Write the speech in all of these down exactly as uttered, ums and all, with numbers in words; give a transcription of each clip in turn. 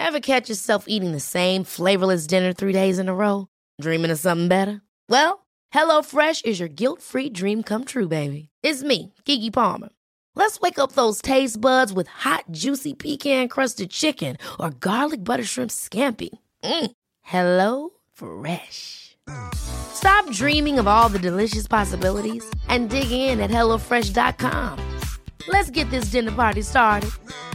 Ever catch yourself eating the same flavorless dinner three days in a row? Dreaming of something better? Well, HelloFresh is your guilt-free dream come true, baby. It's me, Keke Palmer. Let's wake up those taste buds with hot, juicy pecan-crusted chicken or garlic butter shrimp scampi. Mm. Hello Fresh. Stop dreaming of all the delicious possibilities and dig in at hello fresh dot com. Let's get this dinner party started.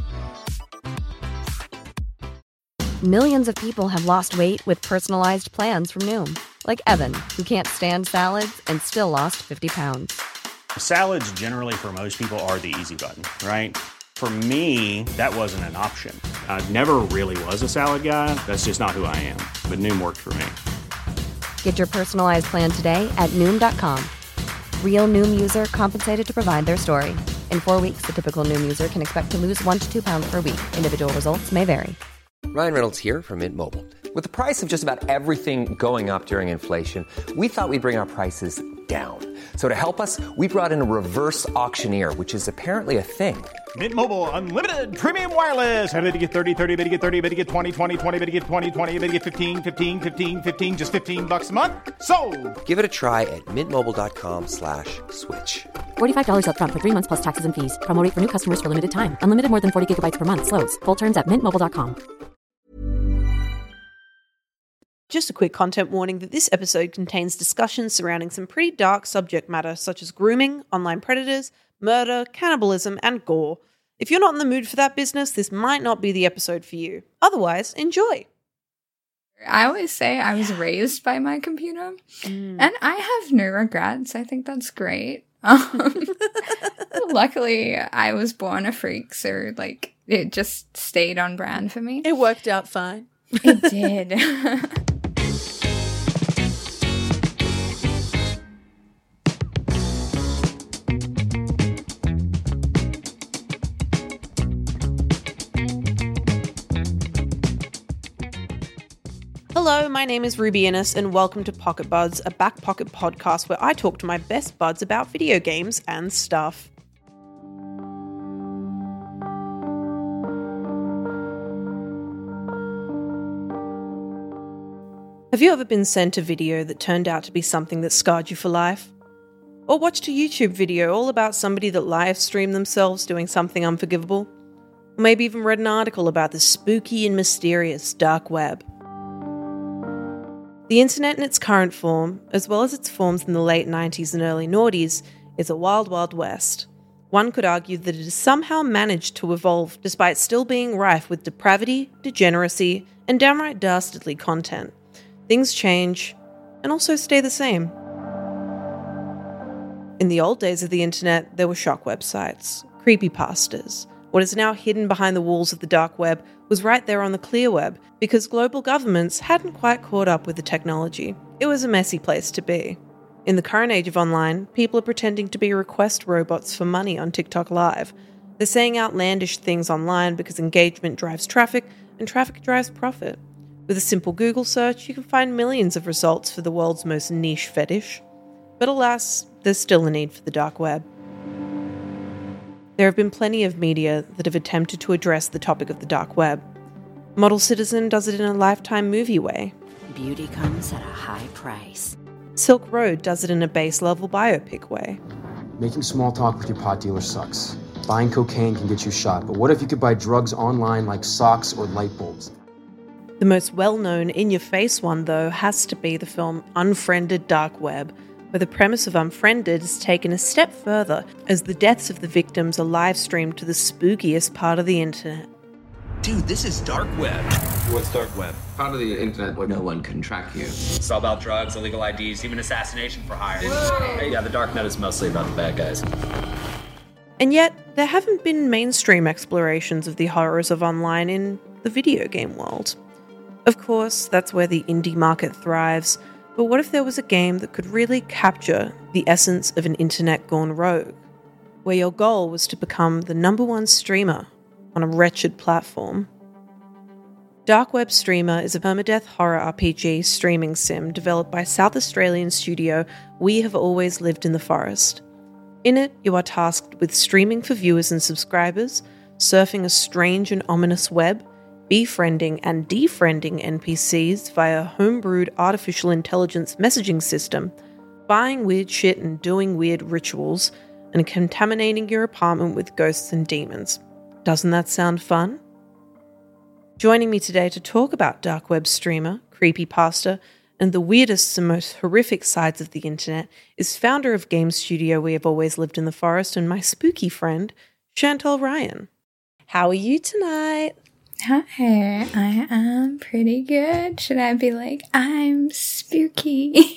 Millions of people have lost weight with personalized plans from Noom. Like Evan, who can't stand salads and still lost fifty pounds. Salads generally for most people are the easy button, right? For me, that wasn't an option. I never really was a salad guy. That's just not who I am. But Noom worked for me. Get your personalized plan today at Noom dot com. Real Noom user compensated to provide their story. In four weeks, the typical Noom user can expect to lose one to two pounds per week. Individual results may vary. Ryan Reynolds here from Mint Mobile. With the price of just about everything going up during inflation, we thought we'd bring our prices down. So to help us, we brought in a reverse auctioneer, which is apparently a thing. Mint Mobile Unlimited Premium Wireless. How to get thirty, thirty, how to get thirty, how to get twenty, twenty, twenty, how to get twenty, twenty, how to get fifteen, fifteen, fifteen, fifteen, just fifteen bucks a month? Sold! Give it a try at mintmobile.com slash switch. forty-five dollars up front for three months plus taxes and fees. Promo rate for new customers for limited time. Unlimited more than forty gigabytes per month. Slows full terms at mint mobile dot com. Just a quick content warning that this episode contains discussions surrounding some pretty dark subject matter such as grooming, online predators, murder, cannibalism, and gore. If you're not in the mood for that business, this might not be the episode for you. Otherwise, enjoy. I always say I was raised by my computer, mm. and I have no regrets. I think that's great. Um, luckily, I was born a freak, so like it just stayed on brand for me. It worked out fine. It did. Hello, my name is Ruby Innes, and welcome to Pocket Buds, a back pocket podcast where I talk to my best buds about video games and stuff. Have you ever been sent a video that turned out to be something that scarred you for life? Or watched a YouTube video all about somebody that live streamed themselves doing something unforgivable? Or maybe even read an article about the spooky and mysterious dark web? The internet in its current form, as well as its forms in the late nineties and early noughties, is a wild, wild west. One could argue that it has somehow managed to evolve despite still being rife with depravity, degeneracy, and downright dastardly content. Things change, and also stay the same. In the old days of the internet, there were shock websites, creepypastas. What is now hidden behind the walls of the dark web was right there on the clear web because global governments hadn't quite caught up with the technology. It was a messy place to be. In the current age of online, people are pretending to be request robots for money on TikTok Live. They're saying outlandish things online because engagement drives traffic and traffic drives profit. With a simple Google search, you can find millions of results for the world's most niche fetish. But alas, there's still a need for the dark web. There have been plenty of media that have attempted to address the topic of the dark web. Model Citizen does it in a Lifetime movie way. Beauty comes at a high price. Silk Road does it in a base-level biopic way. Making small talk with your pot dealer sucks. Buying cocaine can get you shot, but what if you could buy drugs online like socks or light bulbs? The most well-known, in-your-face one, though, has to be the film Unfriended Dark Web, where the premise of Unfriended is taken a step further as the deaths of the victims are live-streamed to the spookiest part of the internet. Dude, this is dark web. What's dark web? Part of the internet where no one can track you. It's all about drugs, illegal I Ds, even assassination for hire. Hey, yeah, the dark net is mostly about the bad guys. And yet, there haven't been mainstream explorations of the horrors of online in the video game world. Of course, that's where the indie market thrives, but what if there was a game that could really capture the essence of an internet gone rogue, where your goal was to become the number one streamer on a wretched platform? Dark Web Streamer is a permadeath horror R P G streaming sim developed by South Australian studio We Have Always Lived in the Forest. In it, you are tasked with streaming for viewers and subscribers, surfing a strange and ominous web, befriending and defriending N P Cs via a homebrewed artificial intelligence messaging system, buying weird shit and doing weird rituals, and contaminating your apartment with ghosts and demons. Doesn't that sound fun? Joining me today to talk about dark web streamer, creepypasta, and the weirdest and most horrific sides of the internet is founder of game studio We Have Always Lived in the Forest and my spooky friend, Chantal Ryan. How are you tonight? Hi, I am pretty good. Should I be like, I'm spooky?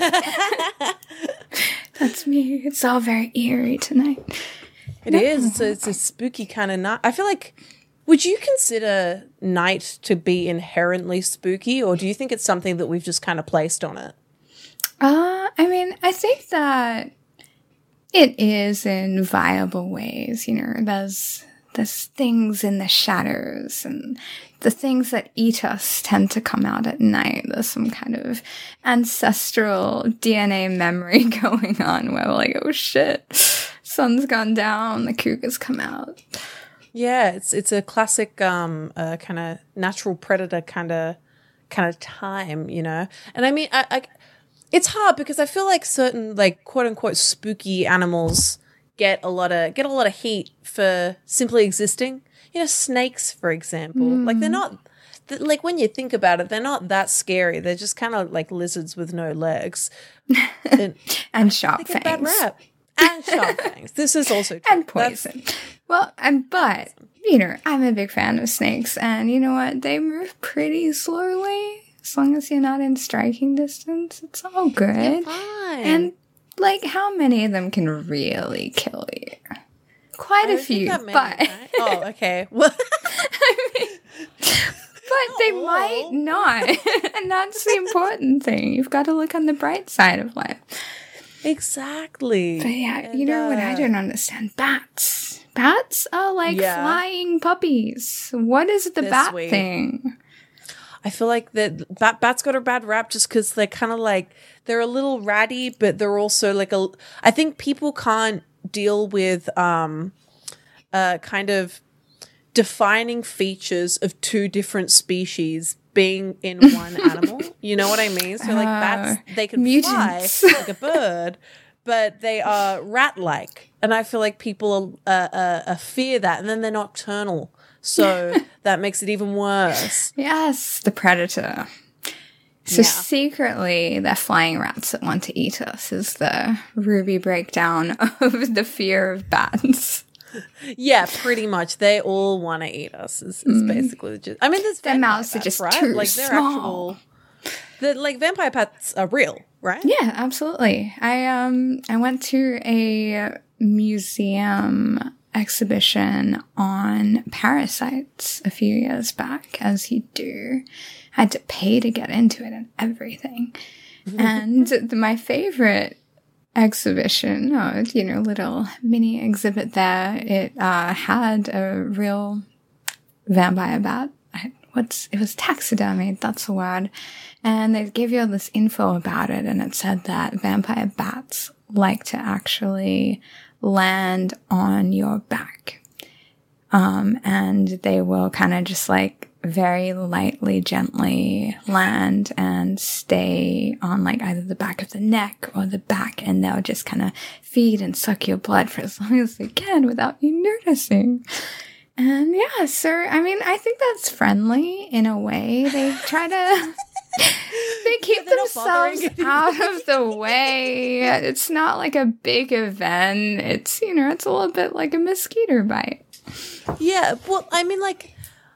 That's me. It's all very eerie tonight. It no. is. It's a, it's a spooky kind of night. I feel like, would you consider night to be inherently spooky, or do you think it's something that we've just kind of placed on it? Uh, I mean, I think that it is in viable ways. You know, there's, there's things in the shadows, and the things that eat us tend to come out at night. There's some kind of ancestral D N A memory going on where we're like, oh shit, sun's gone down, the cougar's come out. Yeah, it's it's a classic um uh, kind of natural predator kind of kind of time, you know. And I mean, I, I it's hard because I feel like certain like quote unquote spooky animals get a lot of get a lot of heat for simply existing. You know, snakes, for example, mm. like they're not th- like when you think about it, they're not that scary. They're just kind of like lizards with no legs and, and sharp fangs. Bad rap. And sharp fangs. This is also true. And poison. That's- Well, um, but, you know, I'm a big fan of snakes, and you know what? They move pretty slowly. As long as you're not in striking distance, it's all good. You're fine. And, like, how many of them can really kill you? Quite I a few, many, but... Right? Oh, okay. Well, I mean, but they oh. might not, and that's the important thing. You've got to look on the bright side of life. Exactly. But yeah, and, you know uh, what I don't understand? Bats. Bats are like yeah. flying puppies. What is the They're bat sweet. thing? I feel like that bat, bats got a bad rap just because they're kind of like, they're a little ratty, but they're also like a, I think people can't deal with um, uh, kind of defining features of two different species being in one animal. You know what I mean? So like bats, they can mutants. fly like a bird, but they are rat-like. And I feel like people uh, uh, uh, fear that, and then they're nocturnal. So that makes it even worse. Yes, the predator. So yeah. Secretly, they're flying rats that want to eat us is the Ruby breakdown of the fear of bats. Yeah, pretty much. They all want to eat us. Is, is mm. basically just. I mean, there's their mouths bats, are just right? too like they're small. Actual. The like vampire bats are real, right? Yeah, absolutely. I um I went to a museum exhibition on parasites a few years back, as you do. I had to pay to get into it and everything. And the, my favorite exhibition, or, you know, little mini exhibit there, it uh, had a real vampire bat. I, what's it was taxidermied, that's the word. And they gave you all this info about it, and it said that vampire bats like to actually land on your back. Um, and they will kind of just like very lightly, gently land and stay on like either the back of the neck or the back, and they'll just kind of feed and suck your blood for as long as they can without you noticing. And yeah, so I mean, I think that's friendly in a way. They try to they keep yeah, themselves out of the way. It's not like a big event. It's, you know, it's a little bit like a mosquito bite. Yeah, well, I mean, like,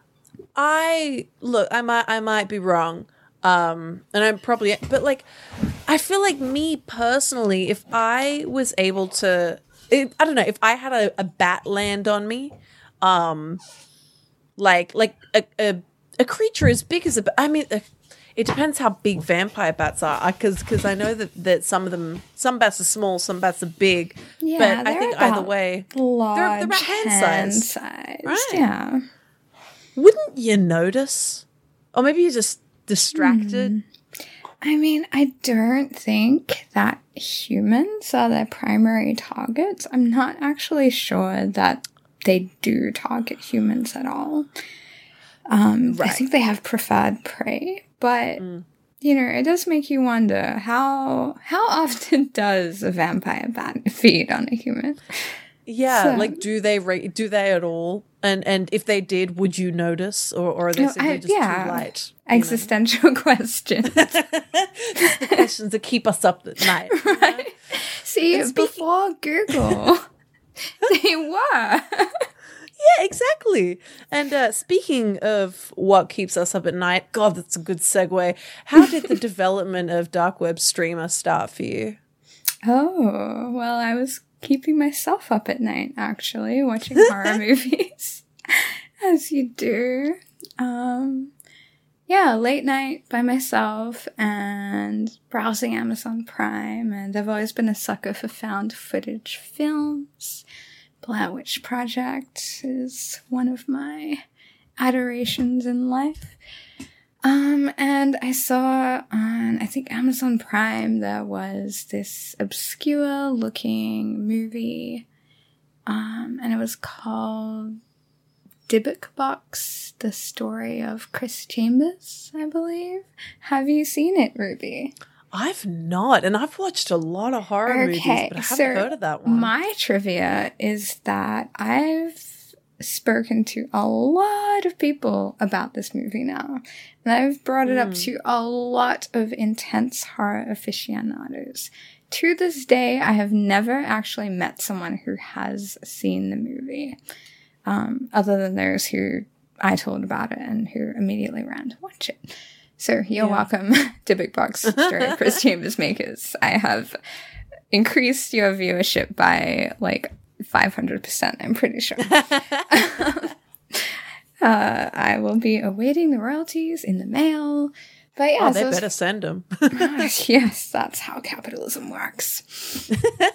I look, I might, I might be wrong, um, and I'm probably, but like, I feel like me personally, if I was able to, it, I don't know, if I had a, a bat land on me, um, like, like a a, a creature as big as a, I mean, a, it depends how big vampire bats are, because because I know that, that some of them, some bats are small, some bats are big, yeah, but I think either way, large they're, they're about hand hand size, size. right? Yeah. Wouldn't you notice? Or maybe you're just distracted. Mm. I mean, I don't think that humans are their primary targets. I'm not actually sure that they do target humans at all. Um, Right. I think they have preferred prey, but Mm. you know, it does make you wonder how how often does a vampire bat feed on a human? Yeah, So- like do they ra- do they at all? And and if they did, would you notice, or, or are they Oh, simply I- just yeah. too light? you know? Existential question. Just the questions that keep us up at night. Right? See, And speaking- before Google, they were. Yeah, exactly. And uh, speaking of what keeps us up at night, God, that's a good segue. How did the development of dark web streamer start for you? Oh, well, I was keeping myself up at night, actually, watching horror movies, as you do. Um, yeah, late night by myself and browsing Amazon Prime, and I've always been a sucker for found footage films. Blair Witch Project is one of my adorations in life. Um, and I saw on, I think, Amazon Prime, there was this obscure looking movie, um, and it was called Dybbuk Box, the story of Chris Chambers, I believe. Have you seen it, Ruby? I've not, and I've watched a lot of horror movies, but I haven't so heard of that one. My trivia is that I've spoken to a lot of people about this movie now, and I've brought it up Mm. to a lot of intense horror aficionados. To this day, I have never actually met someone who has seen the movie, um, other than those who I told about it and who immediately ran to watch it. So you're Yeah. welcome, Dybbuk Box story of Chris Chambers makers. I have increased your viewership by like five hundred percent, I'm pretty sure. uh, I will be awaiting the royalties in the mail. But yeah, Oh, they so better send them. yes, that's how capitalism works.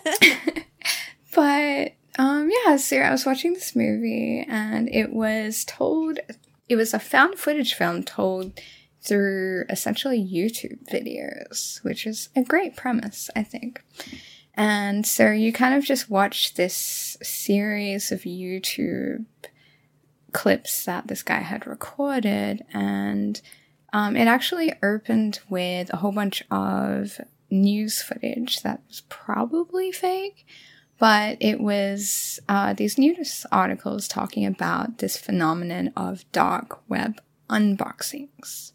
But um, yeah, so I was watching this movie, and it was told, it was a found footage film told through essentially YouTube videos, which is a great premise, I think. And so you kind of just watch this series of YouTube clips that this guy had recorded, and um, it actually opened with a whole bunch of news footage that was probably fake, but it was uh, these news articles talking about this phenomenon of dark web unboxings.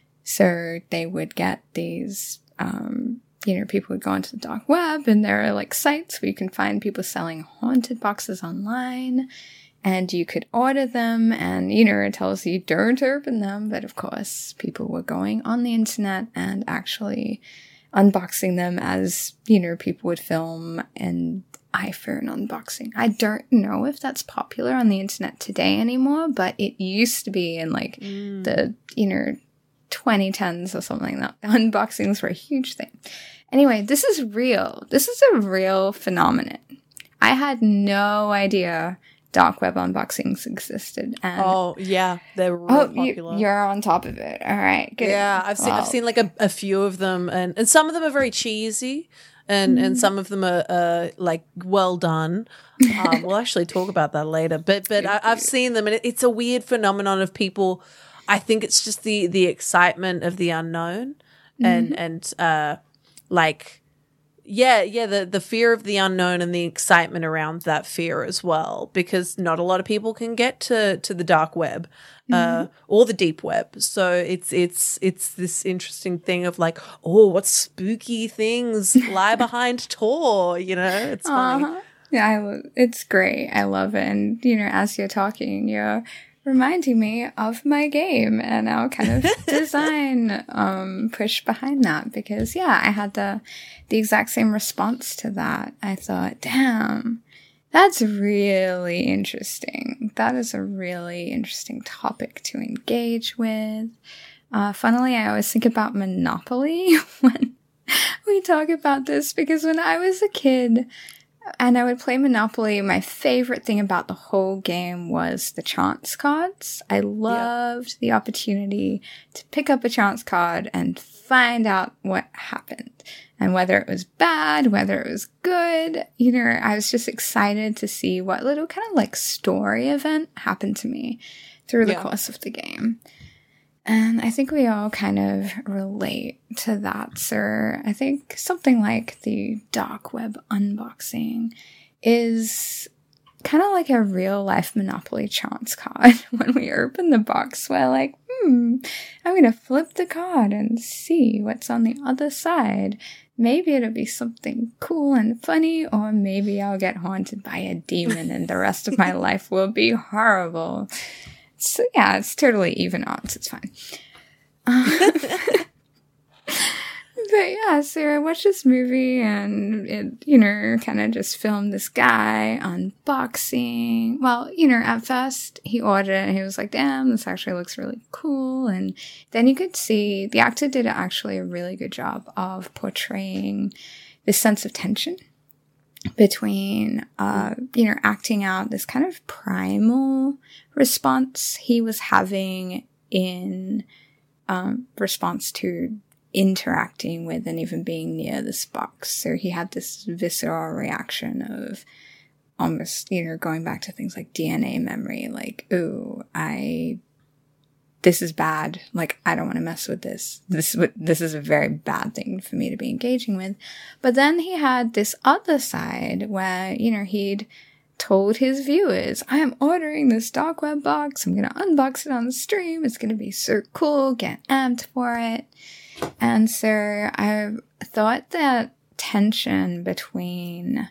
So they would get these, um, you know, people would go onto the dark web, and there are like sites where you can find people selling haunted boxes online, and you could order them, and, you know, it tells you don't open them. But of course, people were going on the internet and actually unboxing them as, you know, people would film an iPhone unboxing. I don't know if that's popular on the internet today anymore, but it used to be in like Mm. the, you know, twenty tens or something like that. Unboxings were a huge thing. Anyway, this is real. This is a real phenomenon. I had no idea dark web unboxings existed. And Oh yeah, they're real oh, popular. you, you're on top of it. All right, good. Yeah, I've seen I've Well, seen like a, a few of them, and, and some of them are very cheesy, and, and some of them are uh, like well done. Um, we'll actually talk about that later. But but I, I've seen them, and it, it's a weird phenomenon of people. I think it's just the the excitement of the unknown, and and uh, like yeah yeah the the fear of the unknown and the excitement around that fear as well, because not a lot of people can get to to the dark web. Uh, or the deep web. So it's it's it's this interesting thing of like, oh, what spooky things lie behind Tor, you know? It's funny. Uh-huh. Yeah, I lo- it's great. I love it. And, you know, as you're talking, you're reminding me of my game and our kind of design um, push behind that. Because, yeah, I had the the exact same response to that. I thought, damn, that's really interesting. That is a really interesting topic to engage with. Uh, funnily, I always think about Monopoly when we talk about this, because when I was a kid and I would play Monopoly, my favorite thing about the whole game was the chance cards. I loved the opportunity to pick up a chance card and find out what happened. And whether it was bad, whether it was good, you know, I was just excited to see what little kind of like story event happened to me through the Yeah. course of the game. And I think we all kind of relate to that, sir. I think something like the dark web unboxing is kind of like a real life Monopoly chance card. When we open the box, we're like, hmm, I'm going to flip the card and see what's on the other side. Maybe it'll be something cool and funny, or maybe I'll get haunted by a demon and the rest of my life will be horrible. So yeah, it's totally even odds. It's fine. Uh, but yeah, so I watched this movie and it, you know, kind of just filmed this guy unboxing. Well, you know, at first he ordered it and he was like, damn, this actually looks really cool. And then you could see the actor did actually a really good job of portraying this sense of tension between, uh, you know, acting out this kind of primal response he was having in um, response to interacting with and even being near this box. So he had this visceral reaction of almost, you know, going back to things like D N A memory, like, ooh, I, this is bad. Like, I don't want to mess with this. This, this is a very bad thing for me to be engaging with. But then he had this other side where, you know, he'd told his viewers, I am ordering this dark web box. I'm going to unbox it on the stream. It's going to be so cool. Get amped for it. And so I thought that tension between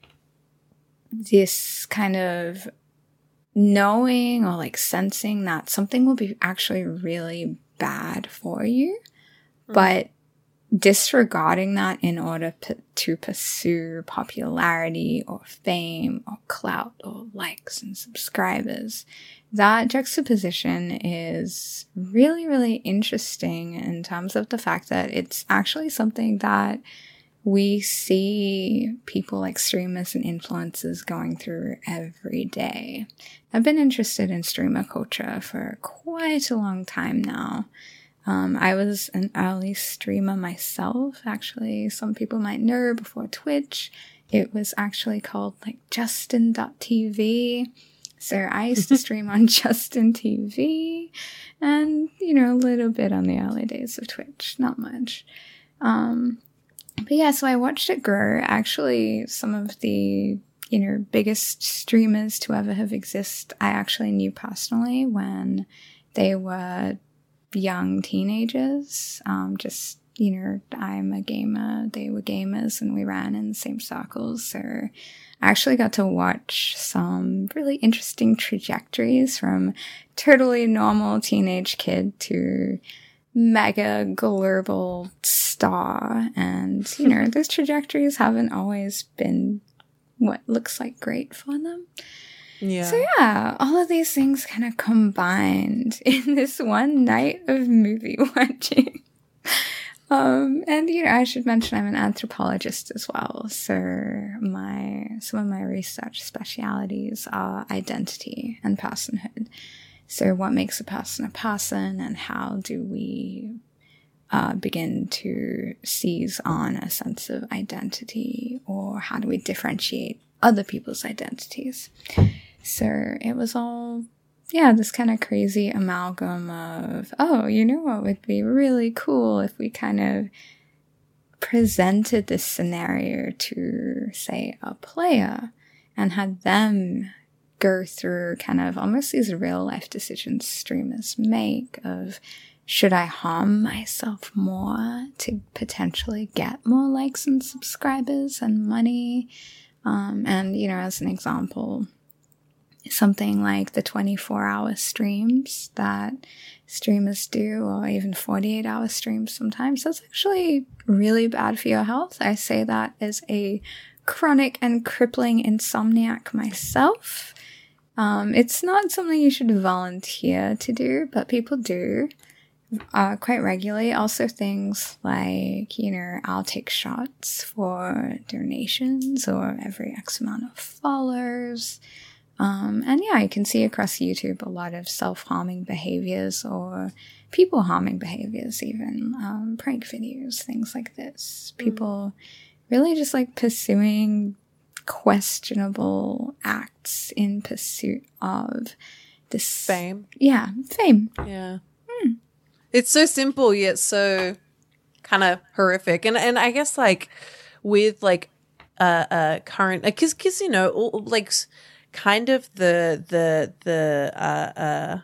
this kind of knowing or like sensing that something will be actually really bad for you, mm-hmm. but disregarding that in order p- to pursue popularity or fame or clout or likes and subscribers. That juxtaposition is really, really interesting in terms of the fact that it's actually something that we see people like streamers and influencers going through every day. I've been interested in streamer culture for quite a long time now. Um, I was an early streamer myself, actually. Some people might know before Twitch. It was actually called like Justin dot T V. So I used to stream on Justin T V and, you know, a little bit on the early days of Twitch. Not much. Um, but yeah, so I watched it grow. Actually, some of the, you know, biggest streamers to ever have existed, I actually knew personally when they were young teenagers. Um, just, you know, I'm a gamer, they were gamers, and we ran in the same circles. So I actually got to watch some really interesting trajectories from totally normal teenage kid to mega global star. And, you know, those trajectories haven't always been what looks like great for them. Yeah. So yeah, all of these things kind of combined in this one night of movie watching. Um, and, you know, I should mention I'm an anthropologist as well. So my, some of my research specialities are identity and personhood. So what makes a person a person, and how do we uh, begin to seize on a sense of identity, or how do we differentiate other people's identities? So it was all, yeah, this kind of crazy amalgam of, oh, you know what would be really cool if we kind of presented this scenario to, say, a player and had them go through kind of almost these real life decisions streamers make of, should I harm myself more to potentially get more likes and subscribers and money? Um, and, you know, as an example, something like the twenty-four hour streams that streamers do, or even forty-eight hour streams sometimes, that's actually really bad for your health. I say that as a chronic and crippling insomniac myself. Um, it's not something you should volunteer to do, but people do uh, quite regularly. Also things like, you know, I'll take shots for donations or every X amount of followers. Um, and yeah, you can see across YouTube a lot of self-harming behaviors or people-harming behaviors even, um, prank videos, things like this. People mm. really just like pursuing questionable acts in pursuit of this fame. Yeah, fame. Yeah. Hmm. It's so simple yet so kind of horrific. And and I guess like with like uh uh current because because you know all, like kind of the the the uh uh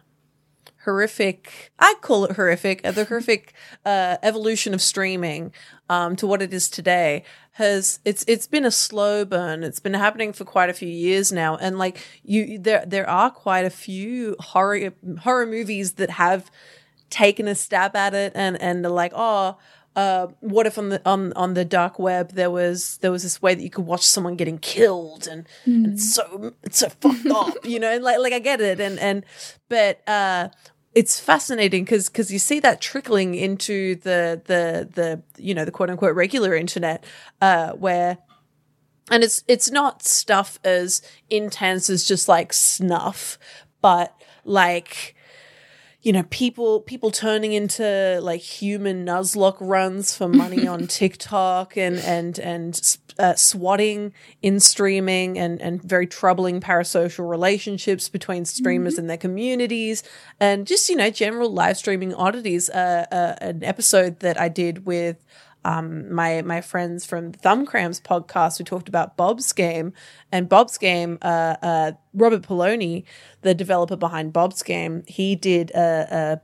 horrific I call it horrific uh, the horrific uh evolution of streaming um to what it is today has it's it's been a slow burn. It's been happening for quite a few years now, and like you there there are quite a few horror horror movies that have taken a stab at it and and are like, oh, uh what if on the on on the dark web there was there was this way that you could watch someone getting killed, and, mm. and it's so it's so fucked up, you know, and like like I get it, and and but uh it's fascinating because because you see that trickling into the the the you know the quote unquote regular internet, uh, where, and it's it's not stuff as intense as just like snuff, but like, you know, people people turning into like human Nuzlocke runs for money on TikTok, and and and uh, swatting in streaming, and and very troubling parasocial relationships between streamers mm-hmm. and their communities, and just, you know, general live streaming oddities. Uh, uh, an episode that I did with um my my friends from the Thumbcrams podcast, we talked about Bob's Game, and Bob's Game, uh, uh, Robert Poloni, the developer behind Bob's Game, he did a, a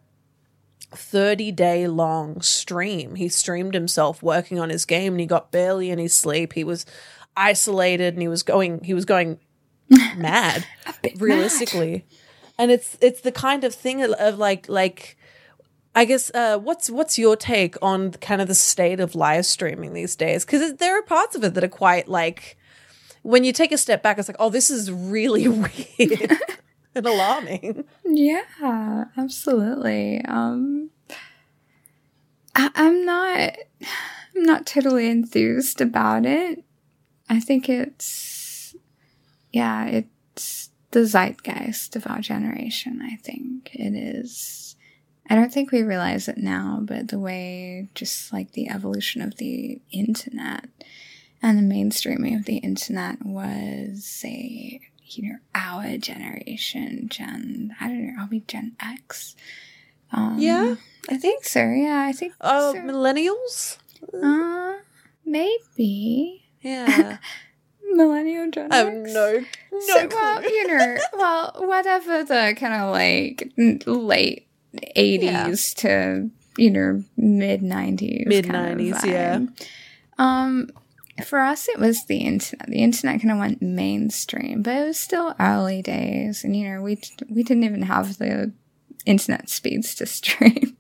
thirty day long stream. He streamed himself working on his game, and he got barely any sleep. He was isolated, and he was going he was going mad, realistically. Mad. And it's it's the kind of thing of, of like like I guess uh, what's what's your take on kind of the state of live streaming these days? Because there are parts of it that are quite like, when you take a step back, it's like, oh, this is really weird and alarming. Yeah, absolutely. Um, I, I'm not, I'm not totally enthused about it. I think it's, yeah, it's the zeitgeist of our generation. I think it is. I don't think we realize it now, but the way just like the evolution of the internet and the mainstreaming of the internet was a, you know, our generation, Gen, I don't know, are we Gen X? Um, yeah. I think so, yeah. I think Oh, so. Millennials? Uh, maybe. Yeah. Millennial Gen X? Oh, no. No so, clue. well, you know, well, whatever the kind of like late eighties yeah. to, you know, mid nineties. Mid nineties, yeah. Um, for us, it was the internet. The internet kind of went mainstream, but it was still early days, and you know, we we didn't even have the internet speeds to stream.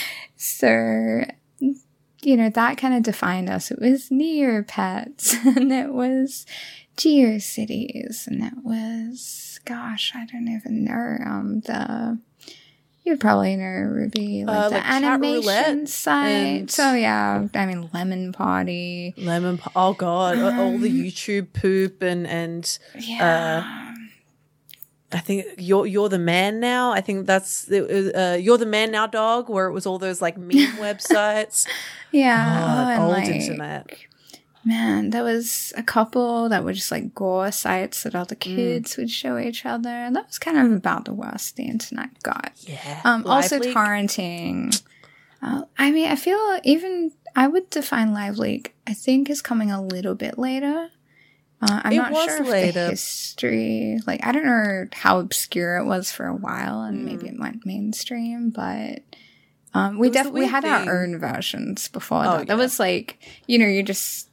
So, you know, that kind of defined us. It was Neopets, and it was GeoCities, and it was, gosh, I don't even know, um, the, you'd probably know, Ruby, like uh, the like animation site. And So, yeah, I mean, Lemon Party. Lemon Party, oh, God, Um, all the YouTube poop, and, and Yeah. uh, I think you're you're the man now. I think that's uh, you're the man now, dog. Where it was all those like meme websites. Yeah, God, oh, and old like, internet. Man, there was a couple that were just like gore sites that other Mm. kids would show each other, and that was kind of about the worst the internet got. Yeah. Um, also Live Leak. torrenting. Uh, I mean, I feel even I would define Live Leak. I think is coming a little bit later. Uh, I'm It not was sure if later. the history, like, I don't know how obscure it was for a while, and Mm. maybe it went mainstream, but um, we It was the definitely we weird had thing. our own versions before Oh, that. That yeah. was like, you know, you just,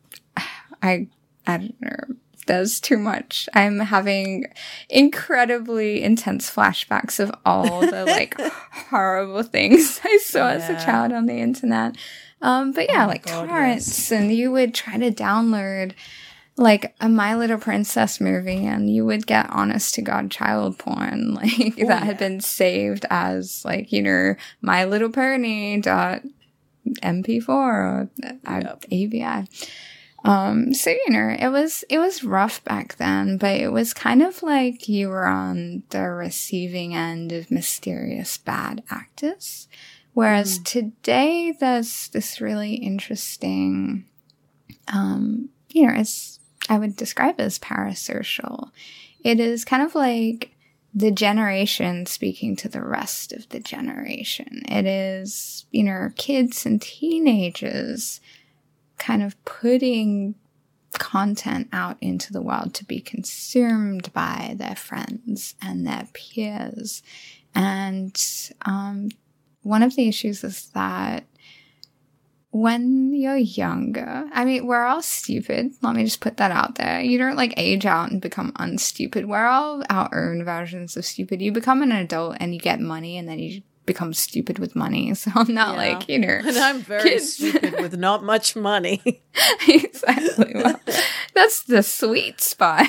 I, I don't know. There's too much. I'm having incredibly intense flashbacks of all the like horrible things I saw as a Yeah. child on the internet. Um, but yeah, Oh, like God, torrents, yes. and you would try to download like a My Little Princess movie, and you would get honest to God child porn, like Oh, that yeah. had been saved as like, you know, My Little Pony dot M P four or uh, Yep. A V I. Um, so, you know, it was, it was rough back then, but it was kind of like you were on the receiving end of mysterious bad actors. Whereas Mm. today there's this really interesting, um, you know, it's, I would describe it as parasocial. It is kind of like the generation speaking to the rest of the generation. It is, you know, kids and teenagers kind of putting content out into the world to be consumed by their friends and their peers. And um, one of the issues is that when you're younger, I mean, we're all stupid. Let me just put that out there. You don't like age out and become unstupid. We're all our own versions of stupid. You become an adult and you get money and then you become stupid with money. So I'm not yeah. like, you know. And I'm very kids. stupid with not much money. Exactly. Well, that's the sweet spot.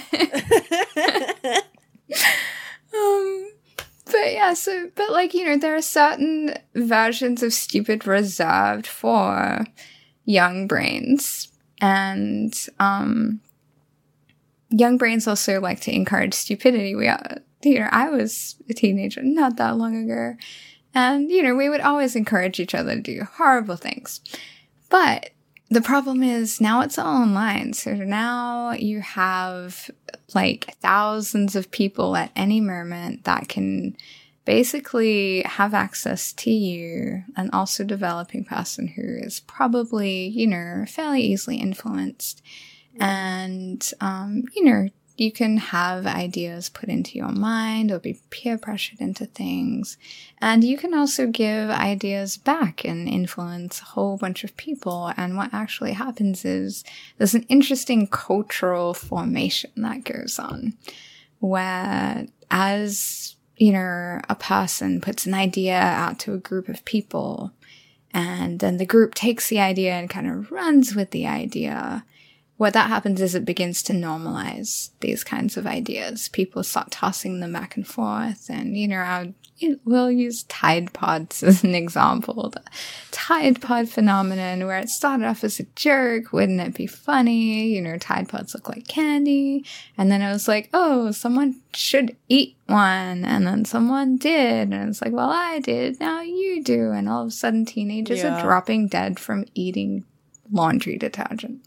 um, But yeah, so, but like, you know, there are certain versions of stupid reserved for young brains. And, um, young brains also like to encourage stupidity. We, are, you know, I was a teenager not that long ago. And, you know, we would always encourage each other to do horrible things. But the problem is now it's all online. So now you have like thousands of people at any moment that can basically have access to you, and also developing person who is probably, you know, fairly easily influenced. And, um, you know, you can have ideas put into your mind or be peer pressured into things. And you can also give ideas back and influence a whole bunch of people. And what actually happens is there's an interesting cultural formation that goes on where, as, you know, a person puts an idea out to a group of people, and then the group takes the idea and kind of runs with the idea, what that happens is it begins to normalize these kinds of ideas. People start tossing them back and forth. And, you know, I would, we'll use Tide Pods as an example. The Tide Pod phenomenon, where it started off as a joke. Wouldn't it be funny? You know, Tide Pods look like candy. And then it was like, oh, someone should eat one. And then someone did. And it's like, well, I did. Now you do. And all of a sudden teenagers yeah. are dropping dead from eating laundry detergent.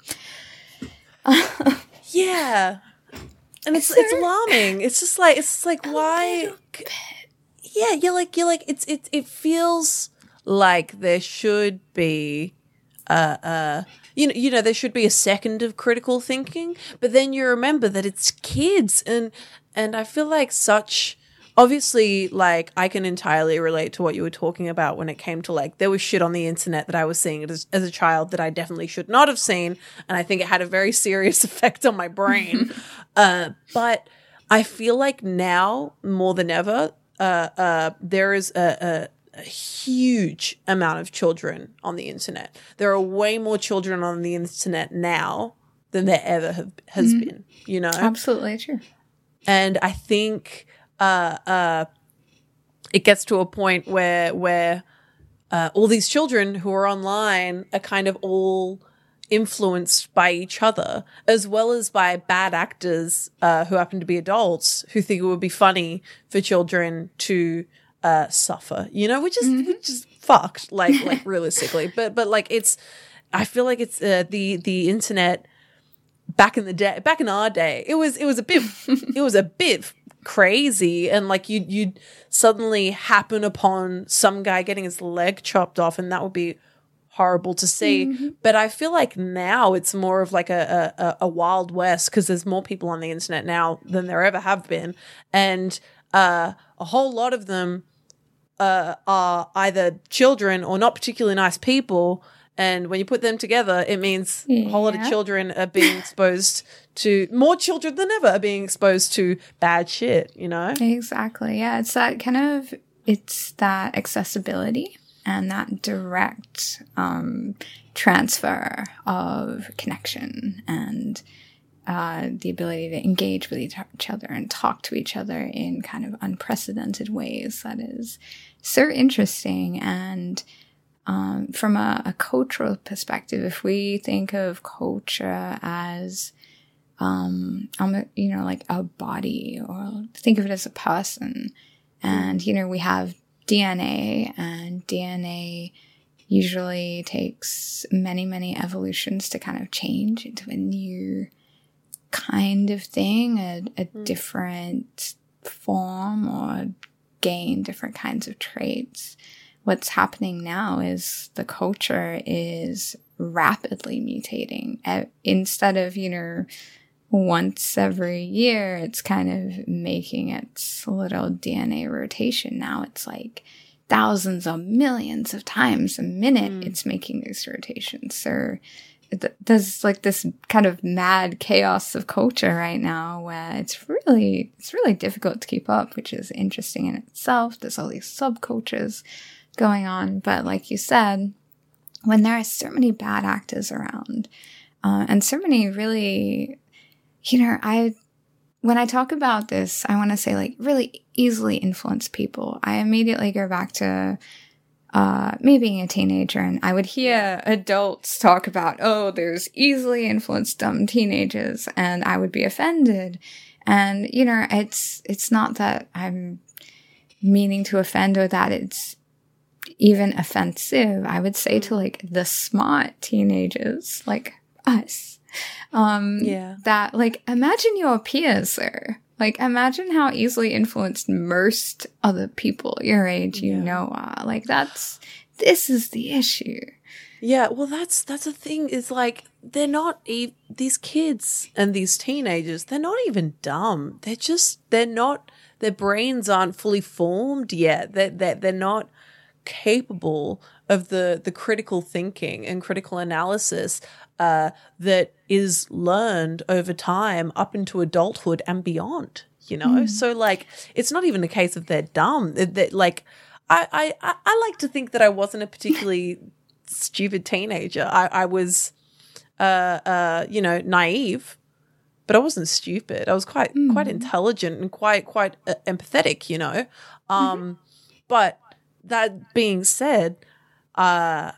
Yeah, and it's it's alarming. It's just like it's just like why? Yeah, you're like you're like it's it it feels like there should be, uh, uh, you know, you know, there should be a second of critical thinking, but then you remember that it's kids, and and I feel like such. Obviously, like, I can entirely relate to what you were talking about when it came to, like, there was shit on the internet that I was seeing as, as a child that I definitely should not have seen, and I think it had a very serious effect on my brain. uh, but I feel like now, more than ever, uh, uh, there is a, a, a huge amount of children on the internet. There are way more children on the internet now than there ever have, has mm-hmm. been, you know? Absolutely true. And I think... Uh, uh, it gets to a point where where uh, all these children who are online are kind of all influenced by each other, as well as by bad actors uh, who happen to be adults who think it would be funny for children to uh, suffer. You know, which is mm-hmm. which is fucked. Like like realistically, but but like it's. I feel like it's uh, the the internet back in the day, back in our day. It was it was a bit it was a bit. crazy, and like you'd you'd suddenly happen upon some guy getting his leg chopped off, and that would be horrible to see. Mm-hmm. But I feel like now it's more of like a a, a Wild West, because there's more people on the internet now than there ever have been, and uh, a whole lot of them uh, are either children or not particularly nice people. And when you put them together, it means yeah. a whole lot of children are being exposed to, more children than ever are being exposed to bad shit, you know? Exactly. Yeah. It's that kind of, it's that accessibility and that direct um, transfer of connection and uh, the ability to engage with each other and talk to each other in kind of unprecedented ways. That is so interesting. And Um, from a, a cultural perspective, if we think of culture as, um, you know, like a body, or think of it as a person, and, you know, we have D N A, and D N A usually takes many, many evolutions to kind of change into a new kind of thing, a, a mm. different form or gain different kinds of traits. What's happening now is the culture is rapidly mutating. Instead of, you know, once every year, it's kind of making its little D N A rotation. Now it's like thousands or millions of times a minute mm. it's making these rotations. So th- there's like this kind of mad chaos of culture right now where it's really, it's really difficult to keep up, which is interesting in itself. There's all these subcultures going on. But like you said, when there are so many bad actors around, uh, and so many really, you know, I, when I talk about this, I want to say like really easily influenced people. I immediately go back to uh, me being a teenager, and I would hear adults talk about, oh, there's easily influenced dumb teenagers, and I would be offended. And, you know, it's, it's not that I'm meaning to offend or that it's even offensive. I would say to like the smart teenagers, like us, um, yeah. that like, imagine your peers there. Like, imagine how easily influenced most other people your age you yeah. know are. Like, that's, this is the issue. Yeah, well, that's, that's the thing is like, they're not, e- these kids and these teenagers, they're not even dumb. They're just, they're not, their brains aren't fully formed yet. They're, they're, they're not capable of the, the critical thinking and critical analysis uh, that is learned over time up into adulthood and beyond, you know? Mm. So, like, it's not even a case of they're dumb. That, like, I, I, I like to think that I wasn't a particularly stupid teenager. I, I was, uh, uh, you know, naive, but I wasn't stupid. I was quite, mm. quite intelligent and quite, quite uh, empathetic, you know? Um, mm-hmm. But that being said, uh,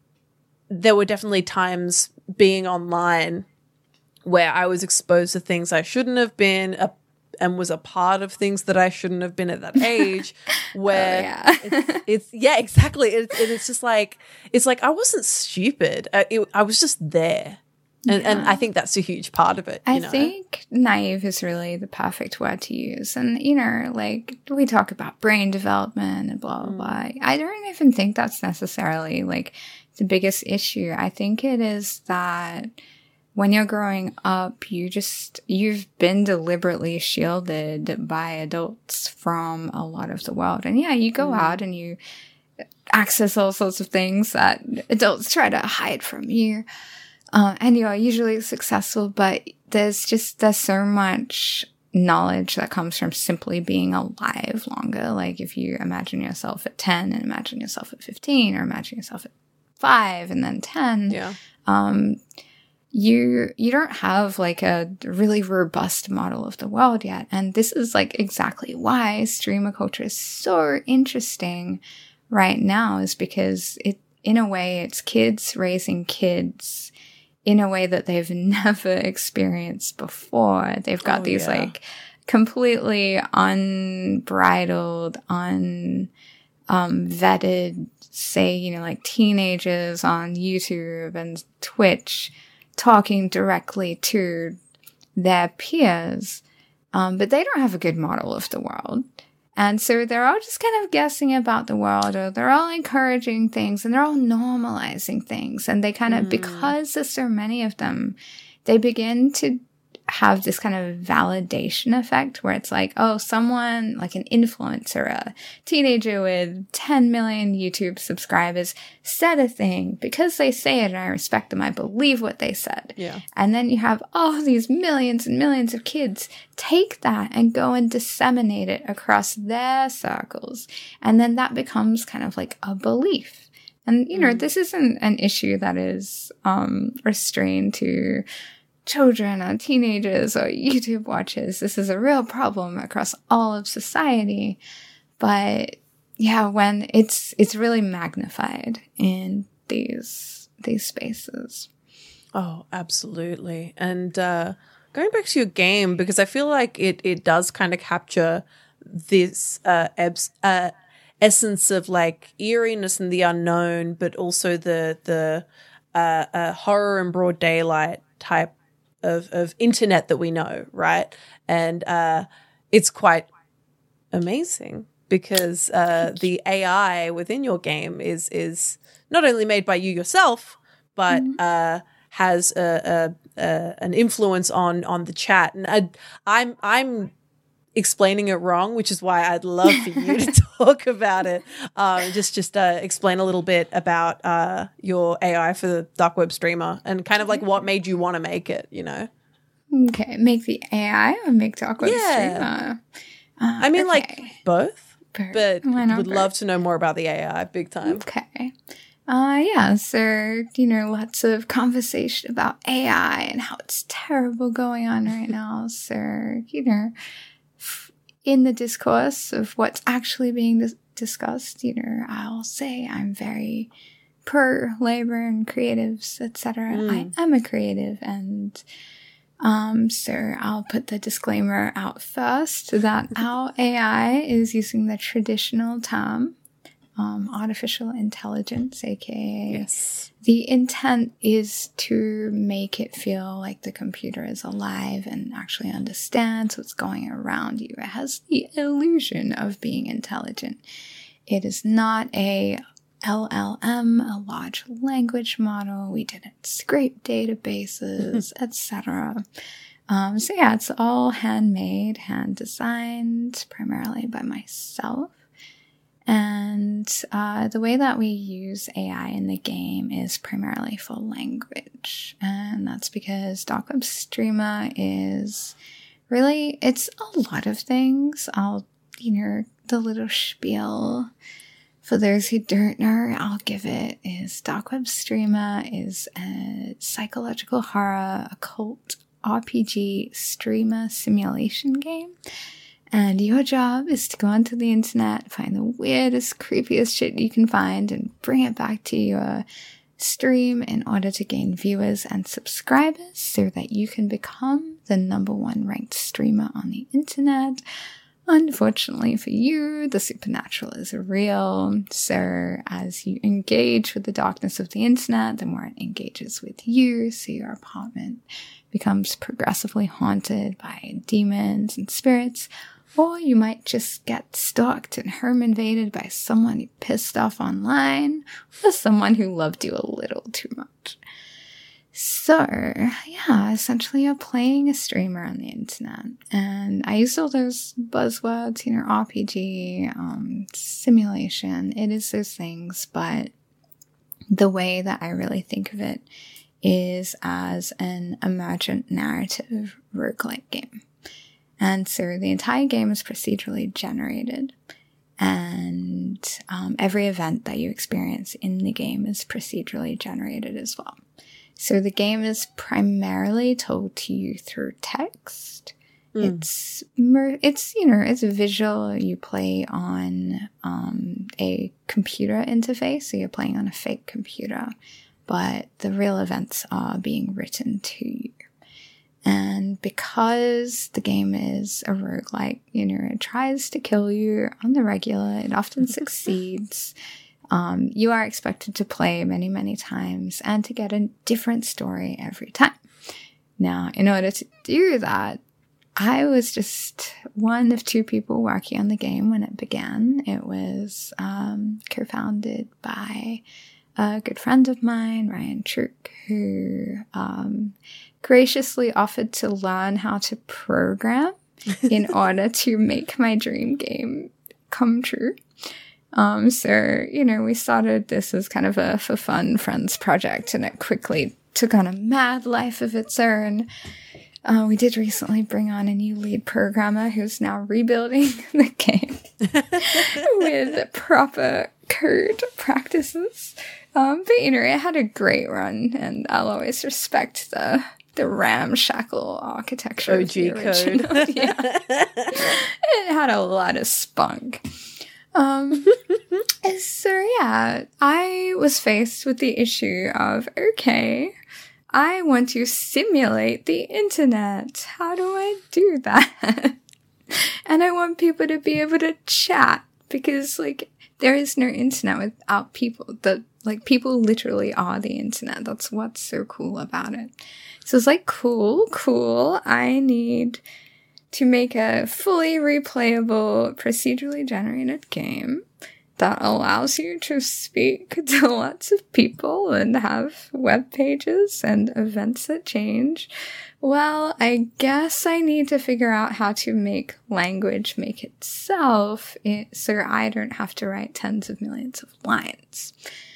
there were definitely times being online where I was exposed to things I shouldn't have been a, and was a part of things that I shouldn't have been at that age where oh, yeah. it's, it's, yeah, exactly. It's, it's just like, it's like I wasn't stupid. I, it, I was just there. And, yeah. and I think that's a huge part of it. You I know? think naive is really the perfect word to use. And, you know, like we talk about brain development and blah, blah, mm. blah. I don't even think that's necessarily like the biggest issue. I think it is that when you're growing up, you just, you've been deliberately shielded by adults from a lot of the world. And yeah, you go mm. out and you access all sorts of things that adults try to hide from you. Uh, and you are usually successful, but there's just, there's so much knowledge that comes from simply being alive longer. Like if you imagine yourself at ten and imagine yourself at fifteen or imagine yourself at five and then ten, yeah. um, you, you don't have like a really robust model of the world yet. And this is like exactly why streamer culture is so interesting right now, is because it, in a way, it's kids raising kids in a way that they've never experienced before. They've got oh, these yeah. like completely unbridled, un, um, vetted, say, you know, like teenagers on YouTube and Twitch talking directly to their peers. Um, but they don't have a good model of the world. And so they're all just kind of guessing about the world, or they're all encouraging things and they're all normalizing things. And they kind of, mm. because there's so many of them, they begin to have this kind of validation effect where it's like, oh, someone like an influencer, a teenager with ten million YouTube subscribers said a thing. Because they say it and I respect them, I believe what they said. Yeah. And then you have all these millions and millions of kids take that and go and disseminate it across their circles. And then that becomes kind of like a belief. And, you know, mm. this isn't an issue that is um, restrained to children or teenagers or YouTube watchers. This is a real problem across all of society. But yeah, when it's it's really magnified in these these spaces. Oh, absolutely. And uh, going back to your game, because I feel like it it does kind of capture this uh, ebs- uh, essence of like eeriness and the unknown, but also the the uh, uh, horror and broad daylight type Of, of internet that we know, right? And uh, it's quite amazing because uh, the A I within your game is is not only made by you yourself, but mm-hmm. uh, has a, a, a an influence on on the chat. And I, I'm I'm explaining it wrong, which is why I'd love for you to talk about it. Um, just just uh, explain a little bit about uh, your A I for the dark web streamer and kind of like what made you want to make it. You know. Okay, make the A I or make dark web yeah. streamer. Uh, I mean, okay. like both, Both. but would both? love to know more about the A I, big time. Okay. Uh, yeah, so, you know, lots of conversation about A I and how it's terrible going on right now. So, you know, f- in the discourse of what's actually being dis- discussed, you know, I'll say I'm very pro labor and creatives, et cetera. Mm. I am a creative, and um, so I'll put the disclaimer out first that our A I is using the traditional term Um, artificial intelligence, aka yes. The intent is to make it feel like the computer is alive and actually understands what's going around you. It has the illusion of being intelligent. It is not a L L M, a large language model. We didn't scrape databases, et cetera. Um, so yeah, it's all handmade, hand designed, primarily by myself. And uh, the way that we use A I in the game is primarily for language. And that's because Dark Web Streamer is really, it's a lot of things. I'll, you know, the little spiel, for those who don't know, I'll give it, is Dark Web Streamer is a psychological horror, occult R P G streamer simulation game. And your job is to go onto the internet, find the weirdest, creepiest shit you can find, and bring it back to your stream in order to gain viewers and subscribers so that you can become the number one ranked streamer on the internet. Unfortunately for you, the supernatural is real. So as you engage with the darkness of the internet, the more it engages with you. So your apartment becomes progressively haunted by demons and spirits. Or you might just get stalked and home invaded by someone you pissed off online, or someone who loved you a little too much. So, yeah, essentially you're playing a streamer on the internet. And I use all those buzzwords, you know, R P G, um, simulation. It is those things, but the way that I really think of it is as an emergent narrative roguelike game. And so the entire game is procedurally generated, and um, every event that you experience in the game is procedurally generated as well. So the game is primarily told to you through text. Mm. It's, it's you know, it's visual. You play on um, a computer interface, so you're playing on a fake computer, but the real events are being written to you. And because the game is a roguelike, you know, it tries to kill you on the regular. It often succeeds. Um, you are expected to play many, many times and to get a different story every time. Now, in order to do that, I was just one of two people working on the game when it began. It was um, co-founded by a good friend of mine, Ryan Truk, who um, graciously offered to learn how to program in order to make my dream game come true. Um, so, you know, we started this as kind of a for fun friends project, and it quickly took on a mad life of its own. Uh, we did recently bring on a new lead programmer who's now rebuilding the game with proper code practices. Um, but, you know, it had a great run, and I'll always respect the the ramshackle architecture. O G code. Yeah. It had a lot of spunk. Um, so, yeah, I was faced with the issue of, okay, I want to simulate the internet. How do I do that? And I want people to be able to chat, because, like, there is no internet without people. The, like, people literally are the internet. That's what's so cool about it. So it's like, cool, cool. I need to make a fully replayable, procedurally generated game that allows you to speak to lots of people and have web pages and events that change, well, I guess I need to figure out how to make language make itself so I don't have to write tens of millions of lines.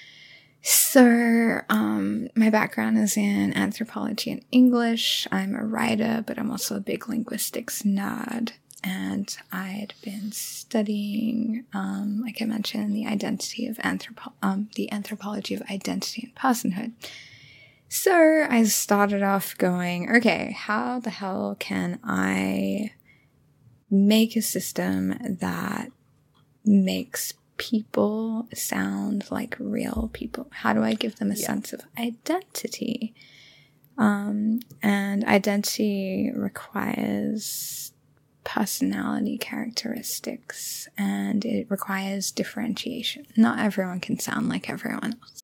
So, um, my background is in anthropology and English. I'm a writer, but I'm also a big linguistics nerd. And I'd been studying, um, like I mentioned, the identity of anthropo- um, the anthropology of identity and personhood. So I started off going, okay, how the hell can I make a system that makes people sound like real people? How do I give them a yeah. sense of identity? Um, and identity requires personality characteristics, and it requires differentiation. Not everyone can sound like everyone else.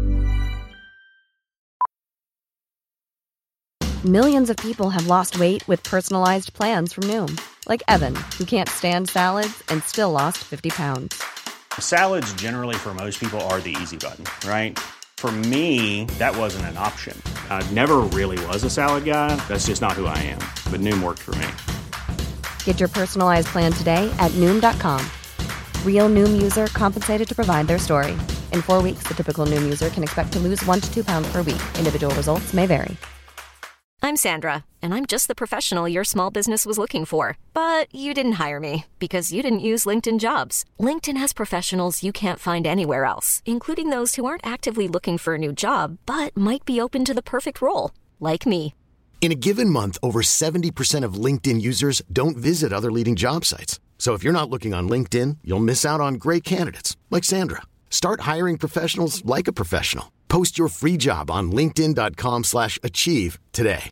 Millions of people have lost weight with personalized plans from Noom. Like Evan, who can't stand salads and still lost fifty pounds. Salads generally for most people are the easy button, right? For me, that wasn't an option. I never really was a salad guy. That's just not who I am. But Noom worked for me. Get your personalized plan today at Noom dot com. Real Noom user compensated to provide their story. In four weeks, the typical Noom user can expect to lose one to two pounds per week. Individual results may vary. I'm Sandra, and I'm just the professional your small business was looking for. But you didn't hire me because you didn't use LinkedIn Jobs. LinkedIn has professionals you can't find anywhere else, including those who aren't actively looking for a new job, but might be open to the perfect role, like me. In a given month, over seventy percent of LinkedIn users don't visit other leading job sites. So if you're not looking on LinkedIn, you'll miss out on great candidates like Sandra. Start hiring professionals like a professional. Post your free job on linkedin dot com slash achieve today.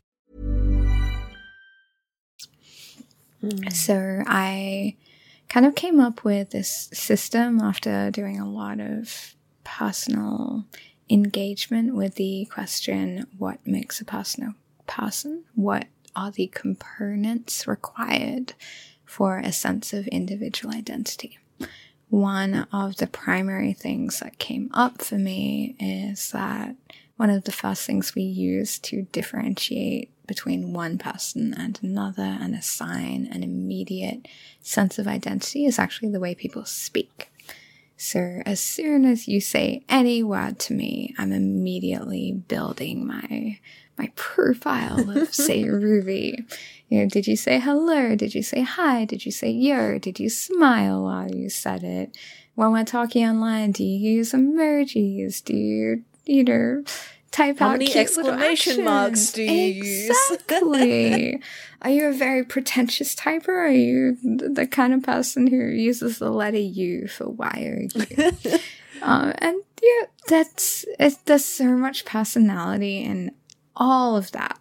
So I kind of came up with this system after doing a lot of personal engagement with the question, what makes a person a person? What are the components required for a sense of individual identity? One of the primary things that came up for me is that one of the first things we use to differentiate between one person and another and assign an immediate sense of identity is actually the way people speak. So as soon as you say any word to me, I'm immediately building my my profile of, say, Ruby. You know, did you say hello? Did you say hi? Did you say yo? Did you smile while you said it? When we're talking online, do you use emojis? Do you, you know, type How out many cute exclamation marks do you use? Exactly. Are you a very pretentious typer? Or are you the kind of person who uses the letter U for Y or U? um, and yeah, that's it, there's so much personality in all of that.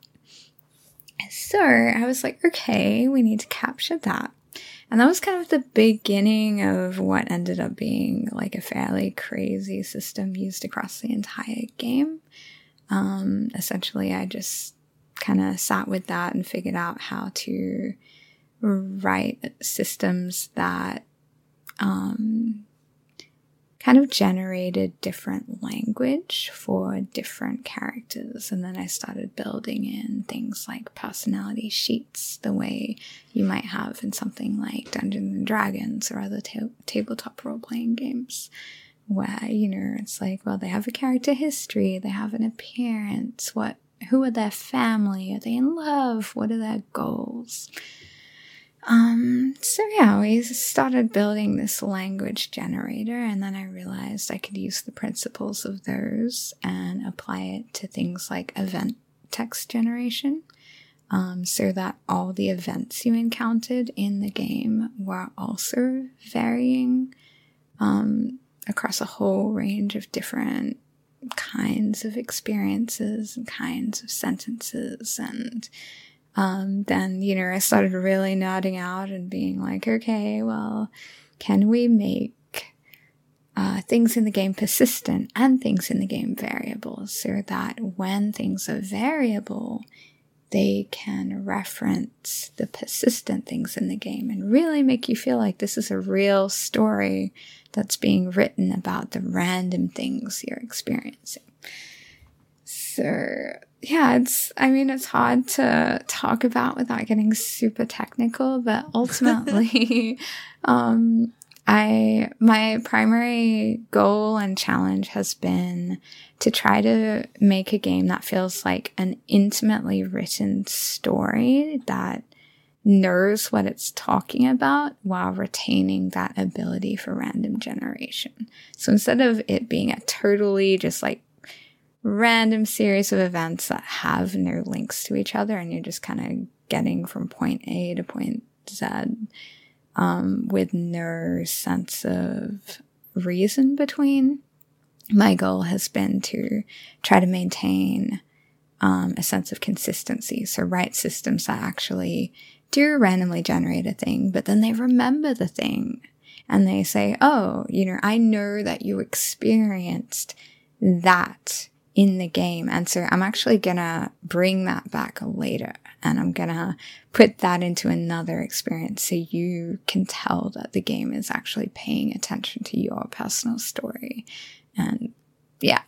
So I was like, okay, we need to capture that. And that was kind of the beginning of what ended up being like a fairly crazy system used across the entire game. Um, essentially, I just kind of sat with that and figured out how to write systems that um, kind of generated different language for different characters. And then I started building in things like personality sheets, the way you might have in something like Dungeons and Dragons or other ta- tabletop role-playing games, where, you know, it's like, well, they have a character history, they have an appearance, what, who are their family, are they in love, what are their goals? Um, so yeah, we started building this language generator, and then I realized I could use the principles of those and apply it to things like event text generation, um, so that all the events you encountered in the game were also varying, um, across a whole range of different kinds of experiences and kinds of sentences. And um, then, you know, I started really nodding out and being like, okay, well, can we make uh, things in the game persistent and things in the game variable, so that when things are variable, they can reference the persistent things in the game and really make you feel like this is a real story that's being written about the random things you're experiencing. So, yeah, it's, I mean, it's hard to talk about without getting super technical, but ultimately, um, I, my primary goal and challenge has been to try to make a game that feels like an intimately written story that knows what it's talking about while retaining that ability for random generation. So instead of it being a totally just like random series of events that have no links to each other and you're just kind of getting from point A to point Z, um, with no sense of reason between, my goal has been to try to maintain um, a sense of consistency. So write systems that actually do randomly generate a thing, but then they remember the thing and they say, oh, you know, I know that you experienced that in the game. And so I'm actually gonna bring that back later and I'm gonna put that into another experience so you can tell that the game is actually paying attention to your personal story. And yeah.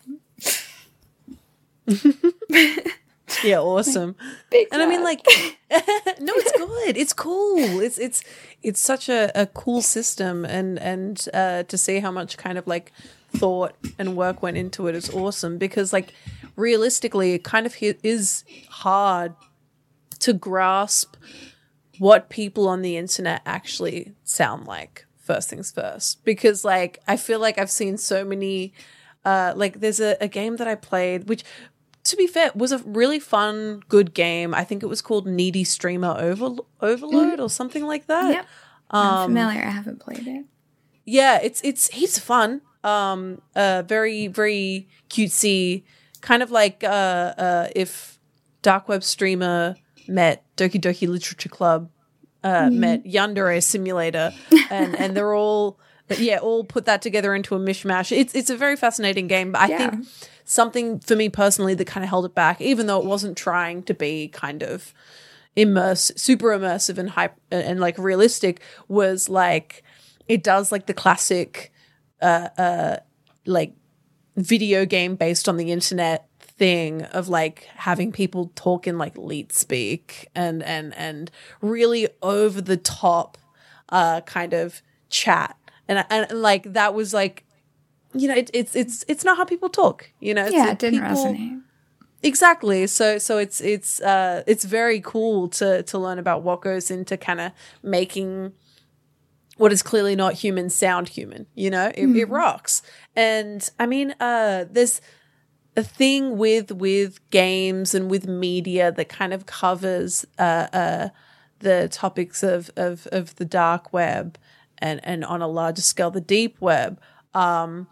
Yeah, awesome. Big and I mean, like, no, it's good. It's cool. It's it's it's such a, a cool system, and and uh, to see how much kind of like thought and work went into it is awesome. Because like realistically, it kind of is hard to grasp what people on the internet actually sound like. First things first, because like I feel like I've seen so many. Uh, like there's a, a game that I played, which, to be fair, was a really fun, good game. I think it was called Needy Streamer Over- Overload mm-hmm. or something like that. Yep. Um, I'm familiar. I haven't played it. Yeah, it's it's heaps of fun. Um, uh, very very cutesy, kind of like uh, uh, if Dark Web Streamer met Doki Doki Literature Club, uh, mm. met Yandere Simulator, and and they're all. But yeah, all put that together into a mishmash. It's it's a very fascinating game, but I yeah. think something for me personally that kind of held it back, even though it wasn't trying to be kind of immerse, super immersive and hype and, and like realistic, was like it does like the classic, uh, uh, like video game based on the internet thing of like having people talk in like leet speak and and and really over the top, uh, kind of chat. And, and and like that was like, you know, it, it's it's it's not how people talk, you know. It's yeah, like it didn't people, resonate. Exactly. So so it's it's uh it's very cool to to learn about what goes into kind of making what is clearly not human sound human. You know, it, mm. it rocks. And I mean, uh, there's a thing with with games and with media that kind of covers uh uh the topics of of of the dark web. And, and on a larger scale, the deep web, um,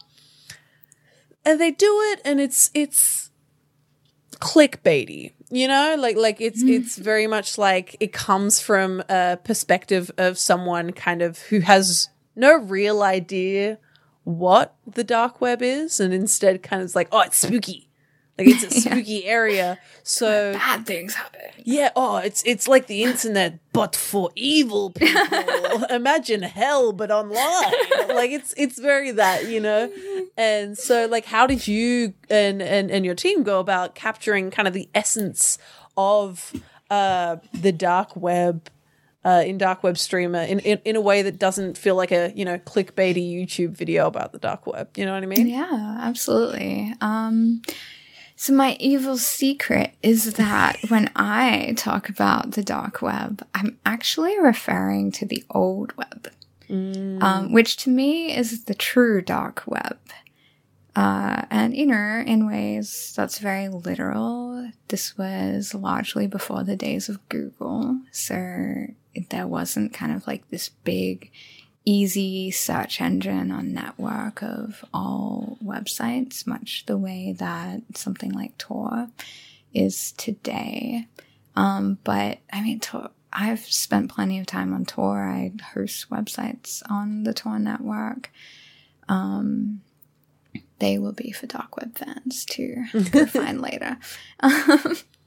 and they do it, and it's it's clickbaity, you know, like like it's mm. it's very much like it comes from a perspective of someone kind of who has no real idea what the dark web is, and instead kind of is like, oh, it's spooky. Like it's a spooky yeah. area, so bad things happen. Yeah, oh, it's it's like the internet, but for evil people. Imagine hell, but online. Like it's it's very that, you know. And so, like, how did you and and and your team go about capturing kind of the essence of uh, the dark web uh, in Dark Web Streamer in, in in a way that doesn't feel like a, you know, clickbaity YouTube video about the dark web? You know what I mean? Yeah, absolutely. Um. So my evil secret is that when I talk about the dark web, I'm actually referring to the old web, mm. um, which to me is the true dark web. Uh, and, you know, in ways that's very literal. This was largely before the days of Google. So there wasn't kind of like this big easy search engine or network of all websites, much the way that something like Tor is today. Um, but I mean, Tor, I've spent plenty of time on Tor. I host websites on the Tor network. Um, they will be for dark web fans to go find later. Um,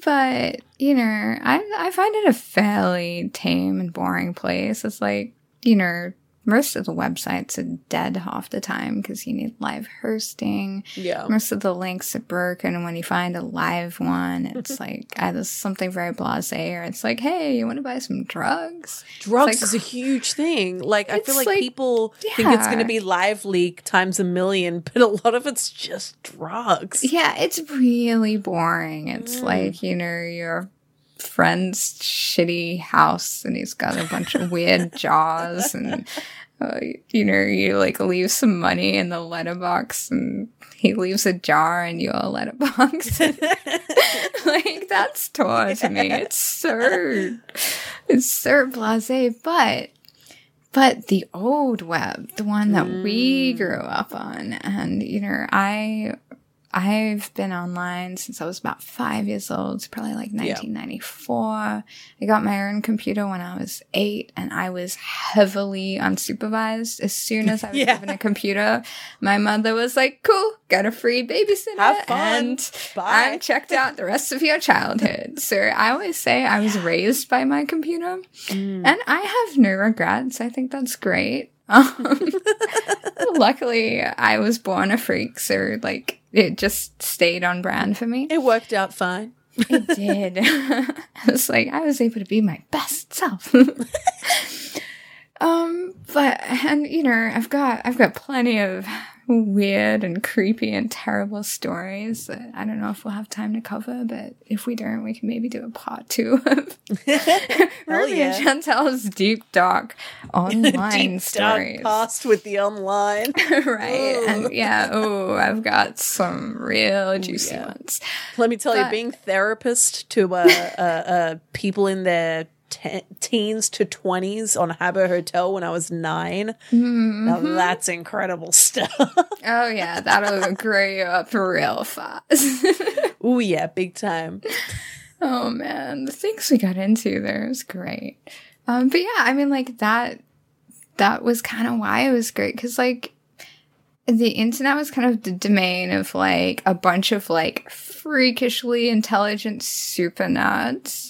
but, you know, I, I find it a fairly tame and boring place. It's like, you know, most of the websites are dead half the time because you need live hosting. Yeah. Most of the links are broken, and when you find a live one, it's like either something very blasé or it's like, hey, you want to buy some drugs? Drugs like, is a huge thing. Like, I feel like, like people yeah. think it's going to be Live Leak times a million, but a lot of it's just drugs. Yeah, it's really boring. It's Mm. like, you know, your friend's shitty house and he's got a bunch of weird jars and uh, you know, you like leave some money in the letterbox and he leaves a jar in your letterbox. Like, that's tour to me. It's so it's so blasé, but but the old web, the one that mm. we grew up on, and you know, I I've been online since I was about five years old, probably like nineteen ninety-four. Yeah. I got my own computer when I was eight, and I was heavily unsupervised. As soon as I was yeah. given a computer, my mother was like, cool, got a free babysitter, have fun. And Bye. I'm checked out the rest of your childhood. So I always say I was raised by my computer, mm. and I have no regrets. I think that's great. Um, luckily, I was born a freak, so like it just stayed on brand for me. It worked out fine. It did. I was like, I was able to be my best self. um, but and you know, I've got I've got plenty of weird and creepy and terrible stories that I don't know if we'll have time to cover, but if we don't, we can maybe do a part two of Ruby yeah. and Chantel's deep dark online deep, stories. Dark past with the online. Right. Ooh. And yeah, oh, I've got some real juicy yeah. ones. Let me tell but, you, being therapist to uh, uh, uh, people in their Te- teens to twenties on Habbo Hotel when I was nine. Mm-hmm. Now that's incredible stuff. Oh yeah, that'll grow you up real fast. Oh yeah, big time. Oh man, the things we got into there was great. Um, but yeah, I mean, like that. That was kind of why it was great, because like the internet was kind of the domain of like a bunch of like freakishly intelligent super nerds.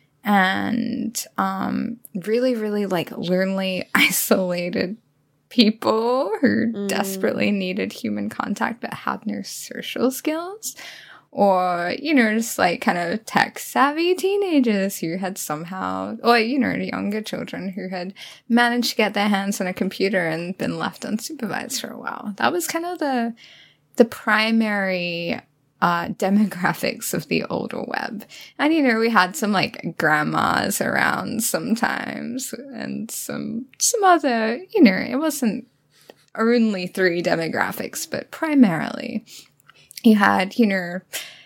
And um, really, really, like, lonely, isolated people who mm. desperately needed human contact but had no social skills. Or, you know, just, like, kind of tech-savvy teenagers who had somehow, or, you know, younger children who had managed to get their hands on a computer and been left unsupervised for a while. That was kind of the the primary Uh, demographics of the older web. And, you know, we had some, like, grandmas around sometimes and some, some other, you know, it wasn't only three demographics, but primarily you had, you know,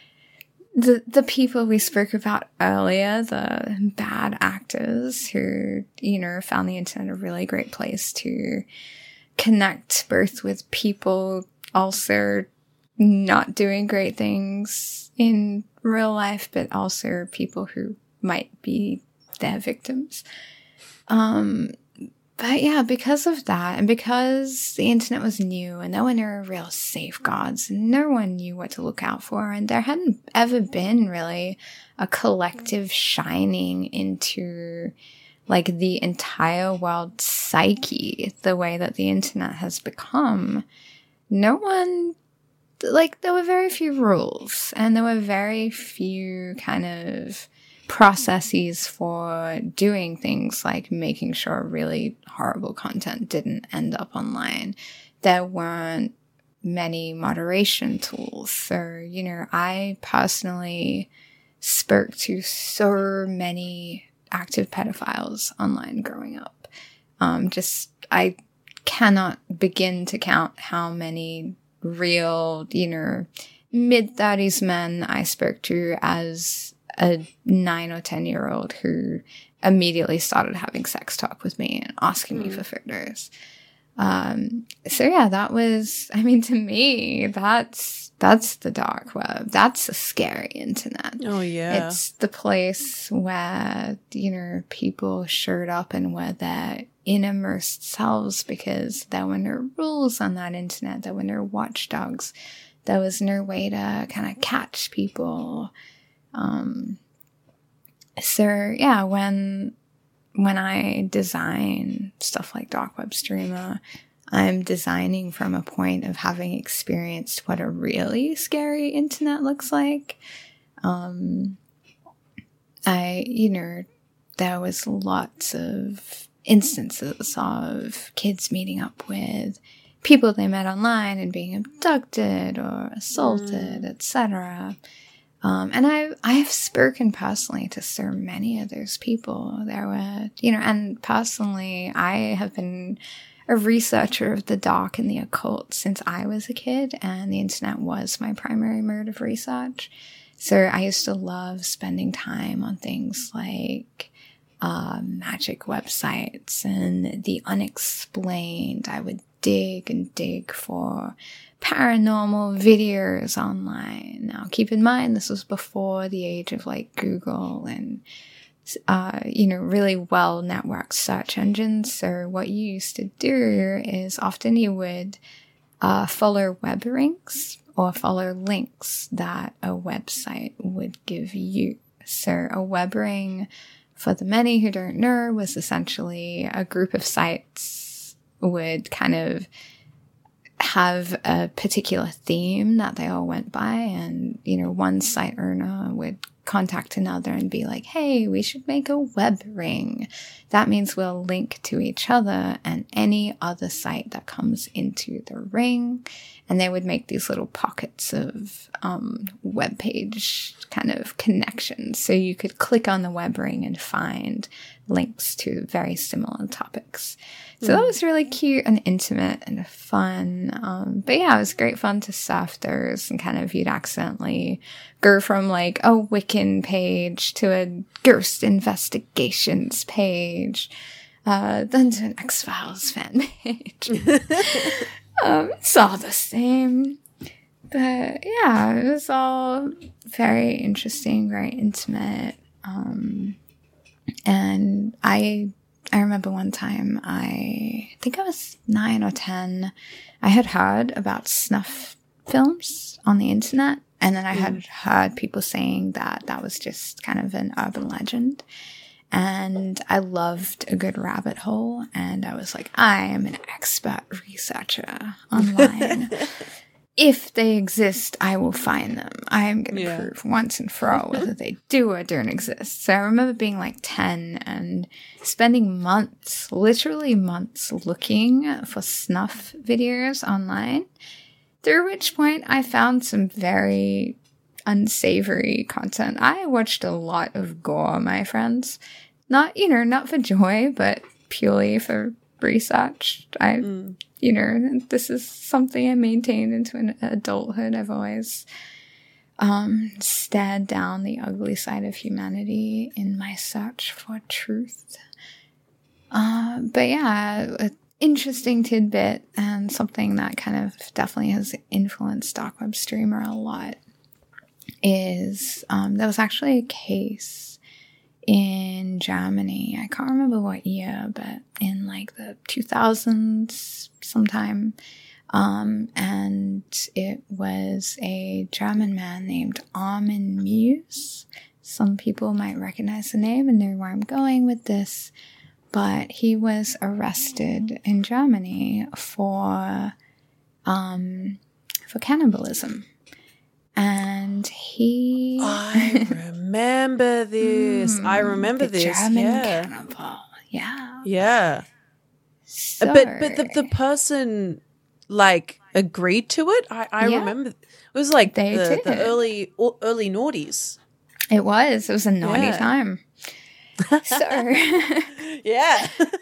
the, the people we spoke about earlier, the bad actors who, you know, found the internet a really great place to connect both with people also not doing great things in real life, but also people who might be their victims. Um, but yeah, because of that, and because the internet was new and no one knew real safeguards, and no one knew what to look out for, and there hadn't ever been really a collective shining into like the entire world's psyche the way that the internet has become, no one like, there were very few rules, and there were very few kind of processes for doing things like making sure really horrible content didn't end up online. There weren't many moderation tools. So, you know, I personally spoke to so many active pedophiles online growing up. Um, just, I cannot begin to count how many real, you know, mid-thirties men I spoke to as a nine or ten-year-old who immediately started having sex talk with me and asking mm. me for photos. Um, so yeah, that was, I mean, to me, that's, that's the dark web. That's the scary internet. Oh, yeah. It's the place where, you know, people showed up and were their innermost selves because there were no rules on that internet. There were no watchdogs. There was no way to kind of catch people. Um, so yeah, when when I design stuff like Dark Web Streamer, I'm designing from a point of having experienced what a really scary internet looks like. Um, I, you know, there was lots of instances of kids meeting up with people they met online and being abducted or assaulted, mm. et cetera. Um, and I, I have spoken personally to so many of those people. There were, you know, and personally, I have been a researcher of the dark and the occult since I was a kid, and the internet was my primary mode of research. So I used to love spending time on things like uh, magic websites and the unexplained. I would dig and dig for paranormal videos online. Now, keep in mind, this was before the age of like Google and, uh, you know, really well networked search engines. So what you used to do is often you would uh, follow web links or follow links that a website would give you. So a web ring, for the many who don't know, was essentially a group of sites would kind of have a particular theme that they all went by, and, you know, one site owner would contact another and be like, hey, we should make a web ring. That means we'll link to each other and any other site that comes into the ring. And they would make these little pockets of um, web page kind of connections. So you could click on the web ring and find links to very similar topics. So mm. that was really cute and intimate and fun. Um, but yeah, it was great fun to surf those, and kind of you'd accidentally go from like a Wiccan page to a ghost investigations page, uh, then to an X-Files fan page. um, it's all the same. But yeah, it was all very interesting, very intimate. Um, and I, I remember one time, I think I was nine or ten, I had heard about snuff films on the internet. And then I had mm. heard people saying that that was just kind of an urban legend. And I loved a good rabbit hole. And I was like, I am an expert researcher online. If they exist, I will find them. I am going to yeah. prove once and for all whether they do or don't exist. So I remember being like ten and spending months, literally months, looking for snuff videos online. Through which point I found some very unsavory content. I watched a lot of gore, my friends. Not, you know, not for joy, but purely for research. I, mm. you know, this is something I maintained into an adulthood. I've always um, stared down the ugly side of humanity in my search for truth. Uh, but yeah, a interesting tidbit, and something that kind of definitely has influenced Dark Web Streamer a lot, is um, there was actually a case in Germany. I can't remember what year, but in like the two thousands sometime. Um, and it was a German man named Armin Muse. Some people might recognize the name and know where I'm going with this. But he was arrested in Germany for um, for cannibalism. And he... I remember this. mm, I remember the this. German yeah. cannibal. Yeah. Yeah. So, but but the, the person, like, agreed to it? I, I yeah. remember. It was like they the, did. the early early noughties. It was. It was a naughty yeah. time. So, yeah.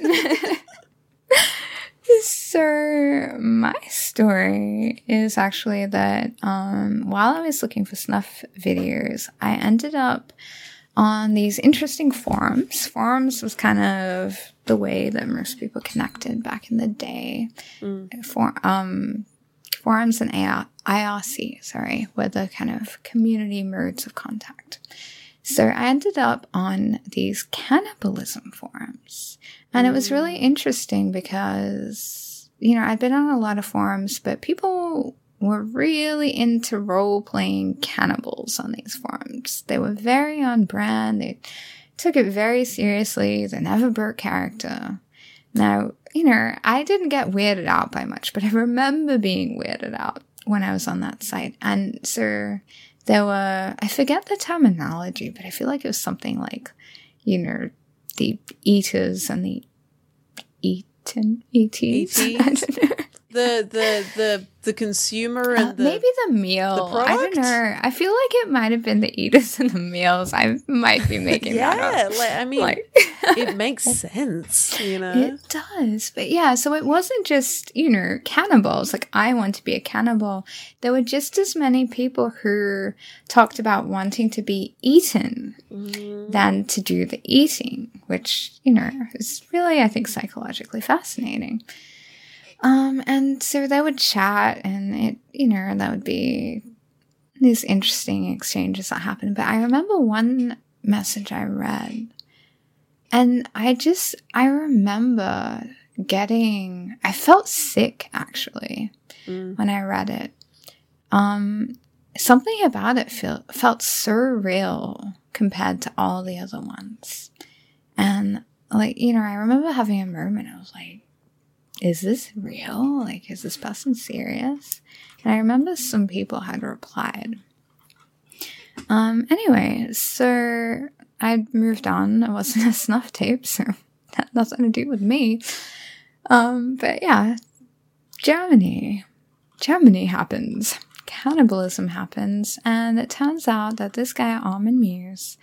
So my story is actually that um, while I was looking for snuff videos, I ended up on these interesting forums. Forums was kind of the way that most people connected back in the day. Mm. For, um, forums and I R C, sorry, were the kind of community modes of contact. So I ended up on these cannibalism forums. And it was really interesting because, you know, I'd been on a lot of forums, but people were really into role-playing cannibals on these forums. They were very on brand. They took it very seriously. They never broke character. Now, you know, I didn't get weirded out by much, but I remember being weirded out when I was on that site. And so there were, I forget the terminology, but I feel like it was something like, you know, the eaters and the eaten, E Ts. I don't know. The, the, the, the consumer and uh, the... Maybe the meal. The product? I don't know. I feel like it might have been the eaters and the meals. I might be making yeah, that up. like, I mean, like, it makes sense, you know? It does. But yeah, so it wasn't just, you know, cannibals. Like, I want to be a cannibal. There were just as many people who talked about wanting to be eaten mm. than to do the eating, which, you know, is really, I think, psychologically fascinating. Um, and so they would chat and it, you know, that would be these interesting exchanges that happened. But I remember one message I read and I just, I remember getting, I felt sick actually mm. when I read it. Um, something about it feel, felt surreal compared to all the other ones. And like, you know, I remember having a moment, I was like, is this real? Like, is this person serious? And I remember some people had replied. Um, anyway, so I moved on. It wasn't a snuff tape, so that had nothing to do with me. Um, but yeah, Germany. Germany happens. Cannibalism happens. And it turns out that this guy, Armin Muse,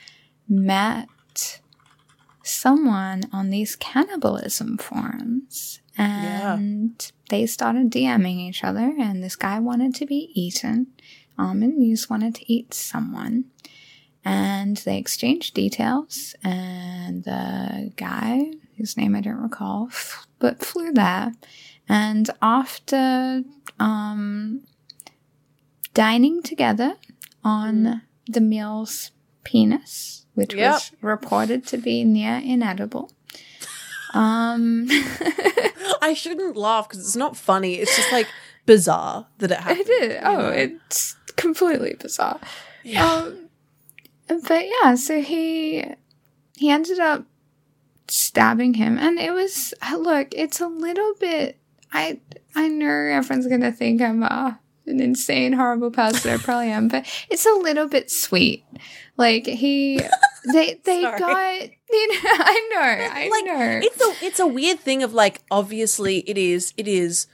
met someone on these cannibalism forums. And yeah. they started DMing each other, and this guy wanted to be eaten. Armin Muse wanted to eat someone. And they exchanged details, and the guy, whose name I don't recall, f- but flew there. And after um, dining together on mm. the meal's penis, which yep. was reported to be near inedible, Um, I shouldn't laugh because it's not funny. It's just like bizarre that it happened. It is. Oh, know? It's completely bizarre. Yeah. Um, but yeah, so he he ended up stabbing him, and it was look. It's a little bit. I I know everyone's gonna think I'm a, an insane, horrible person. I probably am, but it's a little bit sweet. Like he, they they got. You know, I know, I like, know. It's a it's a weird thing of like, obviously it is it is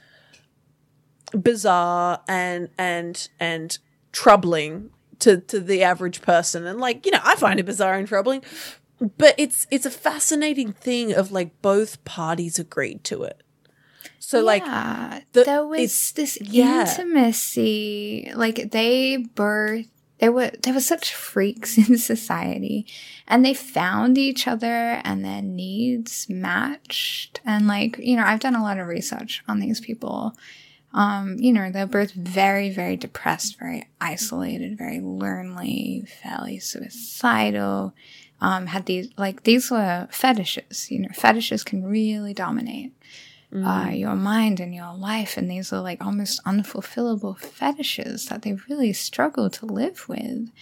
bizarre and and and troubling to, to the average person, and like, you know, I find it bizarre and troubling, but it's it's a fascinating thing of like both parties agreed to it. So yeah, like the, there was this yeah. intimacy, like they both. There were there were such freaks in society, and they found each other and their needs matched. And like, you know, I've done a lot of research on these people. Um, you know, they're both very, very depressed, very isolated, very lonely, fairly suicidal. Um, had these like these were fetishes. You know, fetishes can really dominate. Mm. Uh, your mind and your life, and these are like almost unfulfillable fetishes that they really struggle to live with.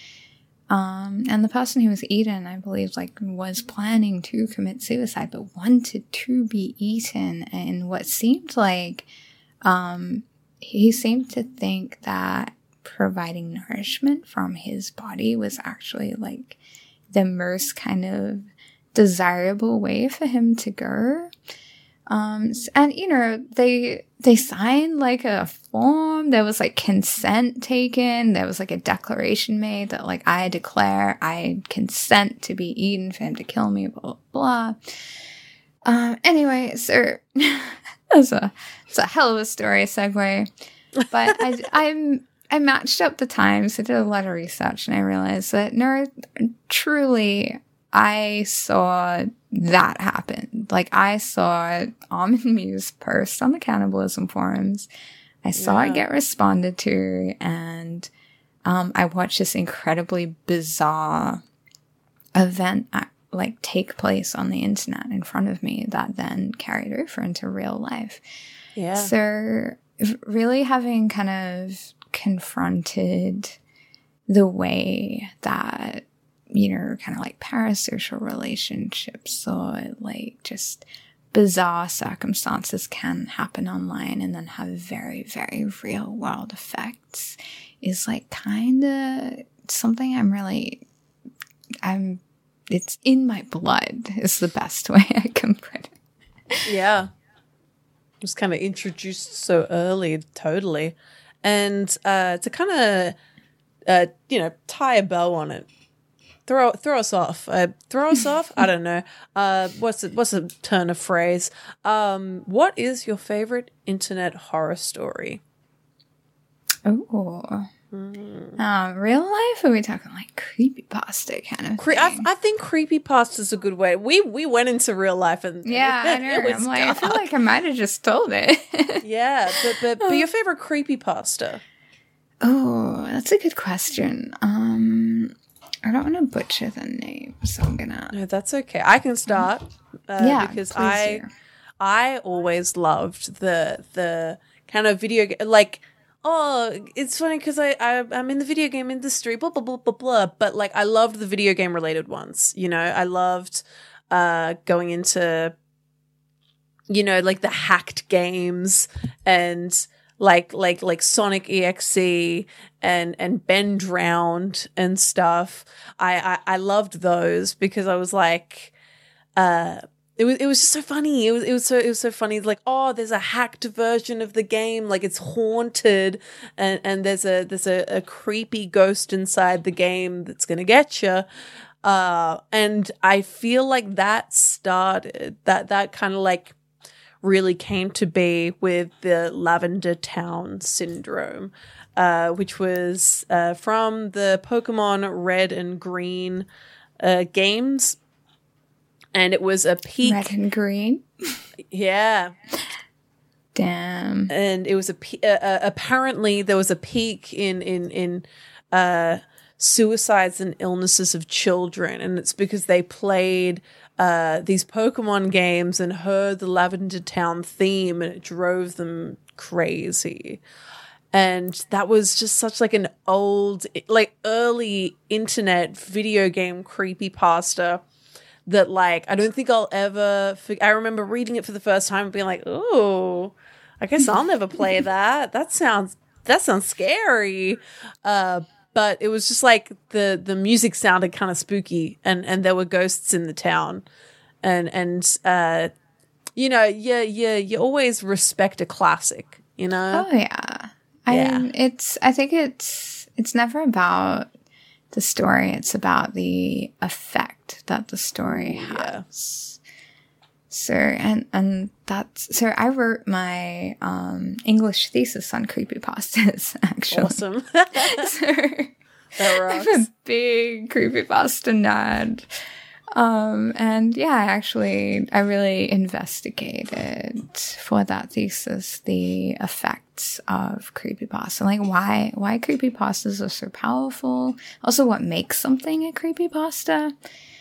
Um, and the person who was eaten, I believe, like was planning to commit suicide, but wanted to be eaten. And what seemed like, um, he seemed to think that providing nourishment from his body was actually like the most kind of desirable way for him to go. Um, and, you know, they, they signed like a form. There was like consent taken. There was like a declaration made that like, I declare I consent to be eaten for him to kill me, blah, blah, blah. Um, anyway, so that's a, it's a hell of a story segue, but I, I'm, I matched up the times. I did a lot of research and I realized that no, truly, I saw that happen. Like, I saw Armin Muse post on the cannibalism forums. I saw yeah. it get responded to, and um, I watched this incredibly bizarre event uh, like take place on the internet in front of me that then carried over into real life. Yeah. So really having kind of confronted the way that, you know, kind of like parasocial relationships or like just bizarre circumstances can happen online and then have very, very real world effects is like kind of something I'm really, I'm, it's in my blood is the best way I can put it. Yeah. Was kind of introduced so early, totally. And uh, to kind of, uh, you know, tie a bow on it, throw throw us off, uh, throw us off. I don't know. Uh, what's a, what's a turn of phrase? Um, what is your favorite internet horror story? Oh, mm. uh, real life? Or are we talking like creepypasta kind of? Cre- I, I think creepypasta is a good way. We we went into real life and yeah, I know. I'm like, I feel like I might have just told it. yeah, but but but your favorite creepypasta? Oh, that's a good question. Um, I don't want to butcher the name, so I'm gonna. No, that's okay. I can start. Uh, yeah, because please I do. I always loved the the kind of video ga- like. Oh, it's funny because I, I I'm in the video game industry, blah blah blah blah blah. But like, I loved the video game related ones. You know, I loved uh going into, you know, like the hacked games and like like like Sonic E X E and and Ben Drowned and stuff. I I, I loved those because I was like, uh. It was it was just so funny. It was it was so it was so funny. Like, oh, there's a hacked version of the game. Like, it's haunted, and, and there's a there's a, a creepy ghost inside the game that's gonna get you. Uh, and I feel like that started that that kind of like really came to be with the Lavender Town syndrome, uh, which was uh, from the Pokemon Red and Green uh, games. And it was a peak. Red and green. Yeah. Damn. And it was a pe- uh, uh, apparently there was a peak in in in uh, suicides and illnesses of children, and it's because they played uh, these Pokemon games and heard the Lavender Town theme, and it drove them crazy. And that was just such like an old, like early internet video game creepypasta. That, like, I don't think I'll ever... Fig- I remember reading it for the first time and being like, ooh, I guess I'll never play that. That sounds... That sounds scary. Uh, but it was just, like, the, the music sounded kind of spooky. And, and there were ghosts in the town. And, and uh, you know, yeah, yeah, you always respect a classic, you know? Oh, yeah. I Yeah. mean, it's... I think it's... It's never about the story. It's about the effect that the story has. Yeah. So, and, and that's, so I wrote my, um, English thesis on creepypastas, actually. Awesome. So, that rocks. I'm a big creepypasta nerd. Um, and yeah, I actually, I really investigated for that thesis the effects of creepypasta. Like why, why creepypastas are so powerful. Also what makes something a creepypasta.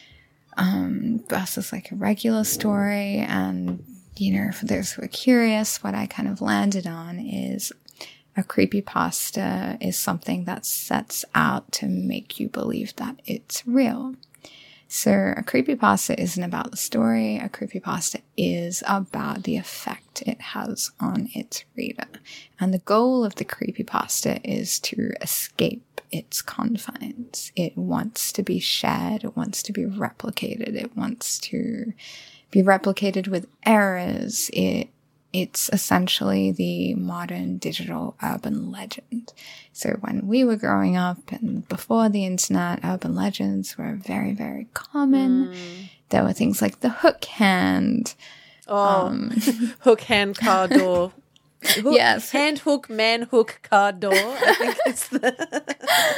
Um, versus like a regular story. And, you know, for those who are curious, what I kind of landed on is a creepypasta is something that sets out to make you believe that it's real. So a creepypasta isn't about the story. A creepypasta is about the effect it has on its reader. And the goal of the creepypasta is to escape its confines. It wants to be shared. It wants to be replicated. It wants to be replicated with errors. It It's essentially the modern digital urban legend. So when we were growing up and before the internet, urban legends were very, very common. Mm. There were things like the hook hand. Oh, um, hook hand car door. Hook, yes. Hand hook, man hook, car door. I think it's the...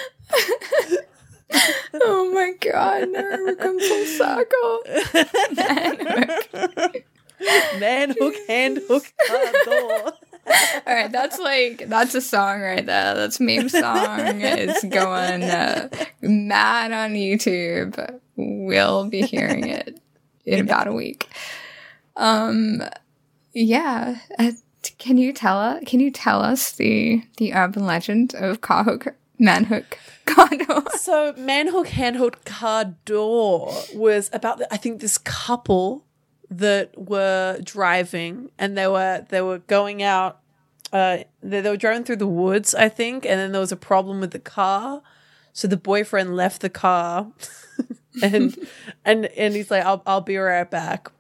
Oh my god, no, we come full circle. Man hook. Man hook, hand hook, car door. All right, that's like, that's a song right there. That's meme song. It's going uh, mad on YouTube. We'll be hearing it in about a week. Um, yeah, I, Can you tell us? Can you tell us the the urban legend of car hook, man hook, car door? So, man hook, hand hook, car door was about the, I think this couple that were driving, and they were they were going out. Uh, they, they were driving through the woods, I think, and then there was a problem with the car. So the boyfriend left the car, and and and he's like, "I'll I'll be right back."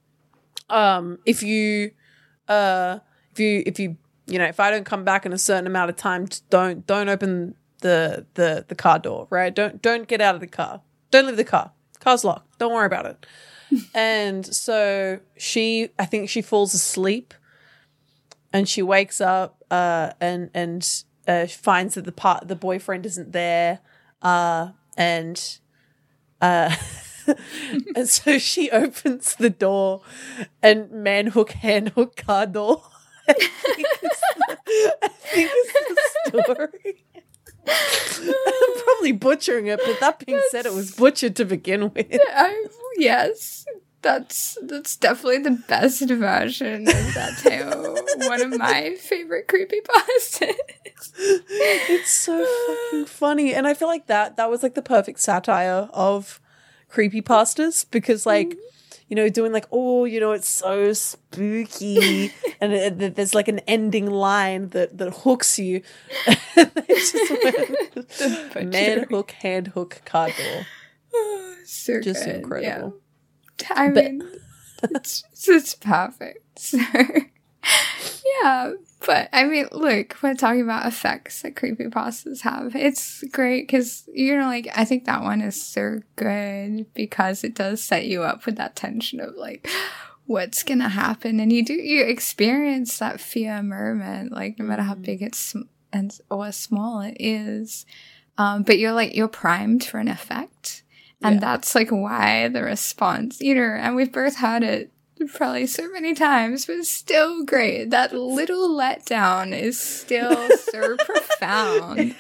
Um, if you, uh, if you if you you know if I don't come back in a certain amount of time, just don't don't open the the the car door, right? Don't don't get out of the car. Don't leave the car. Car's locked. Don't worry about it. And so she, I think she falls asleep. And she wakes up uh, and and uh, finds that the part the boyfriend isn't there, uh, and uh, and so she opens the door, and man hook, hand hook, car door. I think it's the, I think it's the story. I'm probably butchering it, but that being said, it was butchered to begin with. I, yes. That's that's definitely the best version of that tale. One of my favorite creepypastas. It's so fucking funny. And I feel like that that was like the perfect satire of creepypastas because like, mm. you know, doing like, oh, you know, it's so spooky. And it, it, there's like an ending line that, that hooks you. And they just went, man hook, hand hook, car door. Oh, so just good. incredible. Yeah. I mean, it's it's perfect. So, yeah, but I mean, look, we're talking about effects that creepypastas have. It's great because, you know, like, I think that one is so good because it does set you up with that tension of, like, what's gonna happen. And you do, you experience that fear moment, like, no matter how big it's and or small it is. Um, but you're, like, you're primed for an effect. And yeah. that's, like, why the response, you know, and we've both had it probably so many times, but it's still great. That little letdown is still so profound.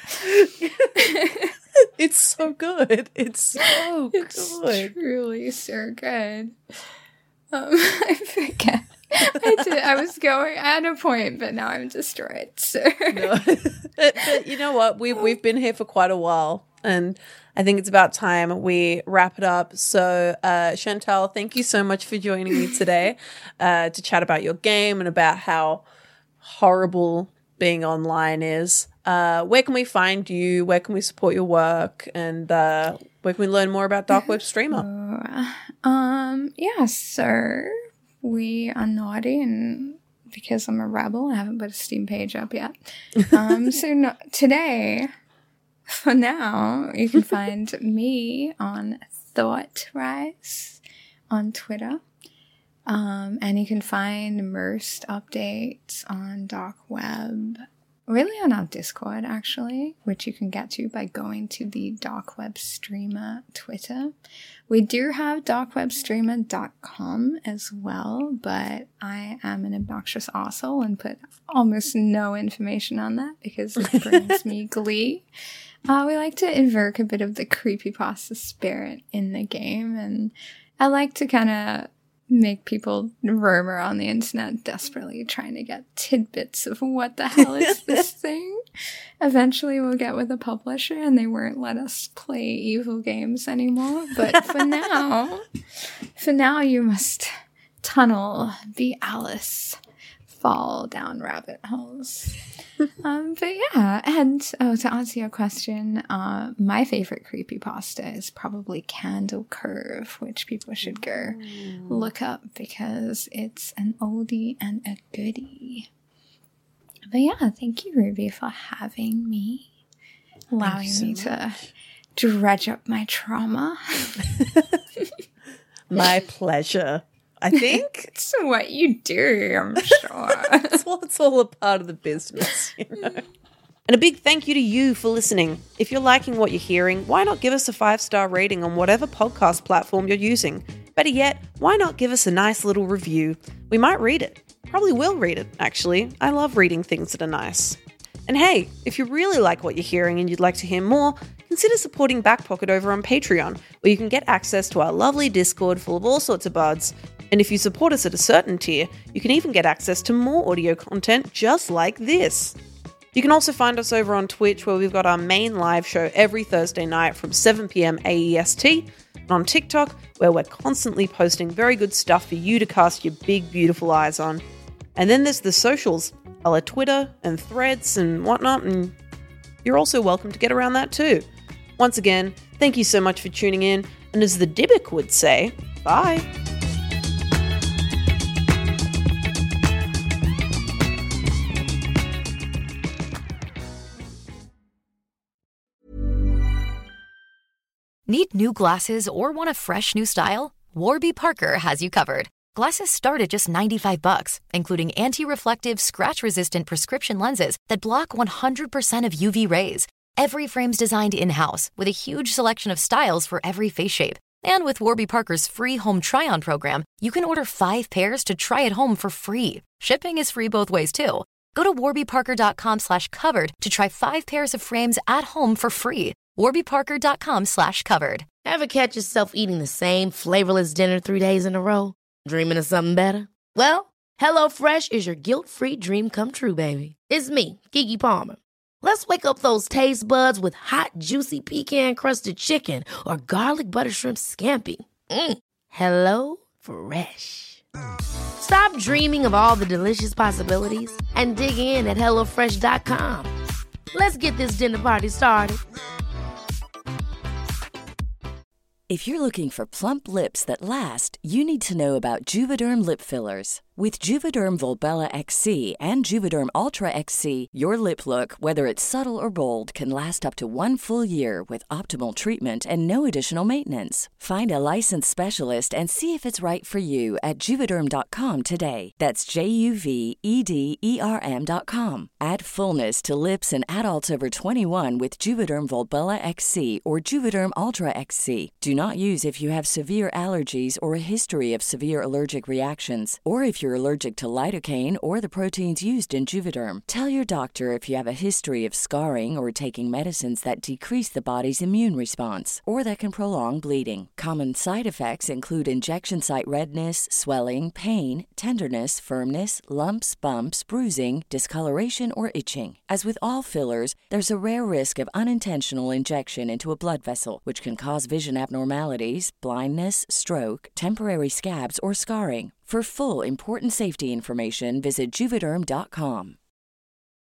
It's so good. It's so it's good. Truly so good. Um, I forget. I did. I was going at a point, but now I'm destroyed. So. No. but, but you know what? We've, we've been here for quite a while, and I think it's about time we wrap it up. So, uh, Chantal, thank you so much for joining me today uh, to chat about your game and about how horrible being online is. Uh, where can we find you? Where can we support your work? And uh, where can we learn more about Dark Web Streamer? Um, yeah, so we are naughty, and because I'm a rebel, I haven't put a Steam page up yet. Um, so no, today... For now, you can find me on ThoughtRise on Twitter. Um, and you can find immersed updates on Dark Web, really on our Discord, actually, which you can get to by going to the Dark Web Streamer Twitter. We do have dark web streamer dot com as well, but I am an obnoxious arsehole and put almost no information on that because it brings me glee. Uh, we like to invoke a bit of the creepypasta spirit in the game, and I like to kind of make people roam around the internet desperately trying to get tidbits of what the hell is this thing. Eventually we'll get with a publisher and they won't let us play evil games anymore. But for now, for now you must tunnel, be Alice, fall down rabbit holes. um, but yeah, and oh, to answer your question, uh, my favorite creepypasta is probably Candle Curve, which people should go mm. look up because it's an oldie and a goodie. But yeah, thank you, Ruby, for having me, allowing so me much. to dredge up my trauma. My pleasure. I think it's what you do, I'm sure. It's, all, it's all a part of the business, you know. And a big thank you to you for listening. If you're liking what you're hearing, why not give us a five-star rating on whatever podcast platform you're using? Better yet, why not give us a nice little review? We might read it. Probably will read it, actually. I love reading things that are nice. And hey, if you really like what you're hearing and you'd like to hear more, consider supporting Backpocket over on Patreon, where you can get access to our lovely Discord full of all sorts of buds, And if you support us at a certain tier, you can even get access to more audio content just like this. You can also find us over on Twitch, where we've got our main live show every Thursday night from seven p.m. A E S T, and on TikTok, where we're constantly posting very good stuff for you to cast your big, beautiful eyes on. And then there's the socials, a la Twitter and Threads and whatnot, and you're also welcome to get around that too. Once again, thank you so much for tuning in, and as the Dybbuk would say, bye! Need new glasses or want a fresh new style? Warby Parker has you covered. Glasses start at just ninety-five bucks, including anti-reflective, scratch-resistant prescription lenses that block one hundred percent of U V rays. Every frame's designed in-house with a huge selection of styles for every face shape. And with Warby Parker's free home try-on program, you can order five pairs to try at home for free. Shipping is free both ways, too. Go to warbyparker.com slash covered to try five pairs of frames at home for free. warbyparker.com slash covered. Ever catch yourself eating the same flavorless dinner three days in a row? Dreaming of something better? Well, HelloFresh is your guilt-free dream come true, baby. It's me, Keke Palmer. Let's wake up those taste buds with hot, juicy pecan-crusted chicken or garlic butter shrimp scampi. Mm. Hello Fresh. Stop dreaming of all the delicious possibilities and dig in at hello fresh dot com. Let's get this dinner party started. If you're looking for plump lips that last, you need to know about Juvederm lip fillers. With Juvederm Volbella X C and Juvederm Ultra X C, your lip look, whether it's subtle or bold, can last up to one full year with optimal treatment and no additional maintenance. Find a licensed specialist and see if it's right for you at Juvederm dot com today. That's J U V E D E R M dot com. Add fullness to lips in adults over twenty-one with Juvederm Volbella X C or Juvederm Ultra X C. Do not use if you have severe allergies or a history of severe allergic reactions, or if you're allergic to lidocaine or the proteins used in Juvederm. Tell your doctor if you have a history of scarring or taking medicines that decrease the body's immune response or that can prolong bleeding. Common side effects include injection site redness, swelling, pain, tenderness, firmness, lumps, bumps, bruising, discoloration, or itching. As with all fillers, there's a rare risk of unintentional injection into a blood vessel, which can cause vision abnormalities, blindness, stroke, temporary scabs, or scarring. For full important safety information, visit Juvederm dot com.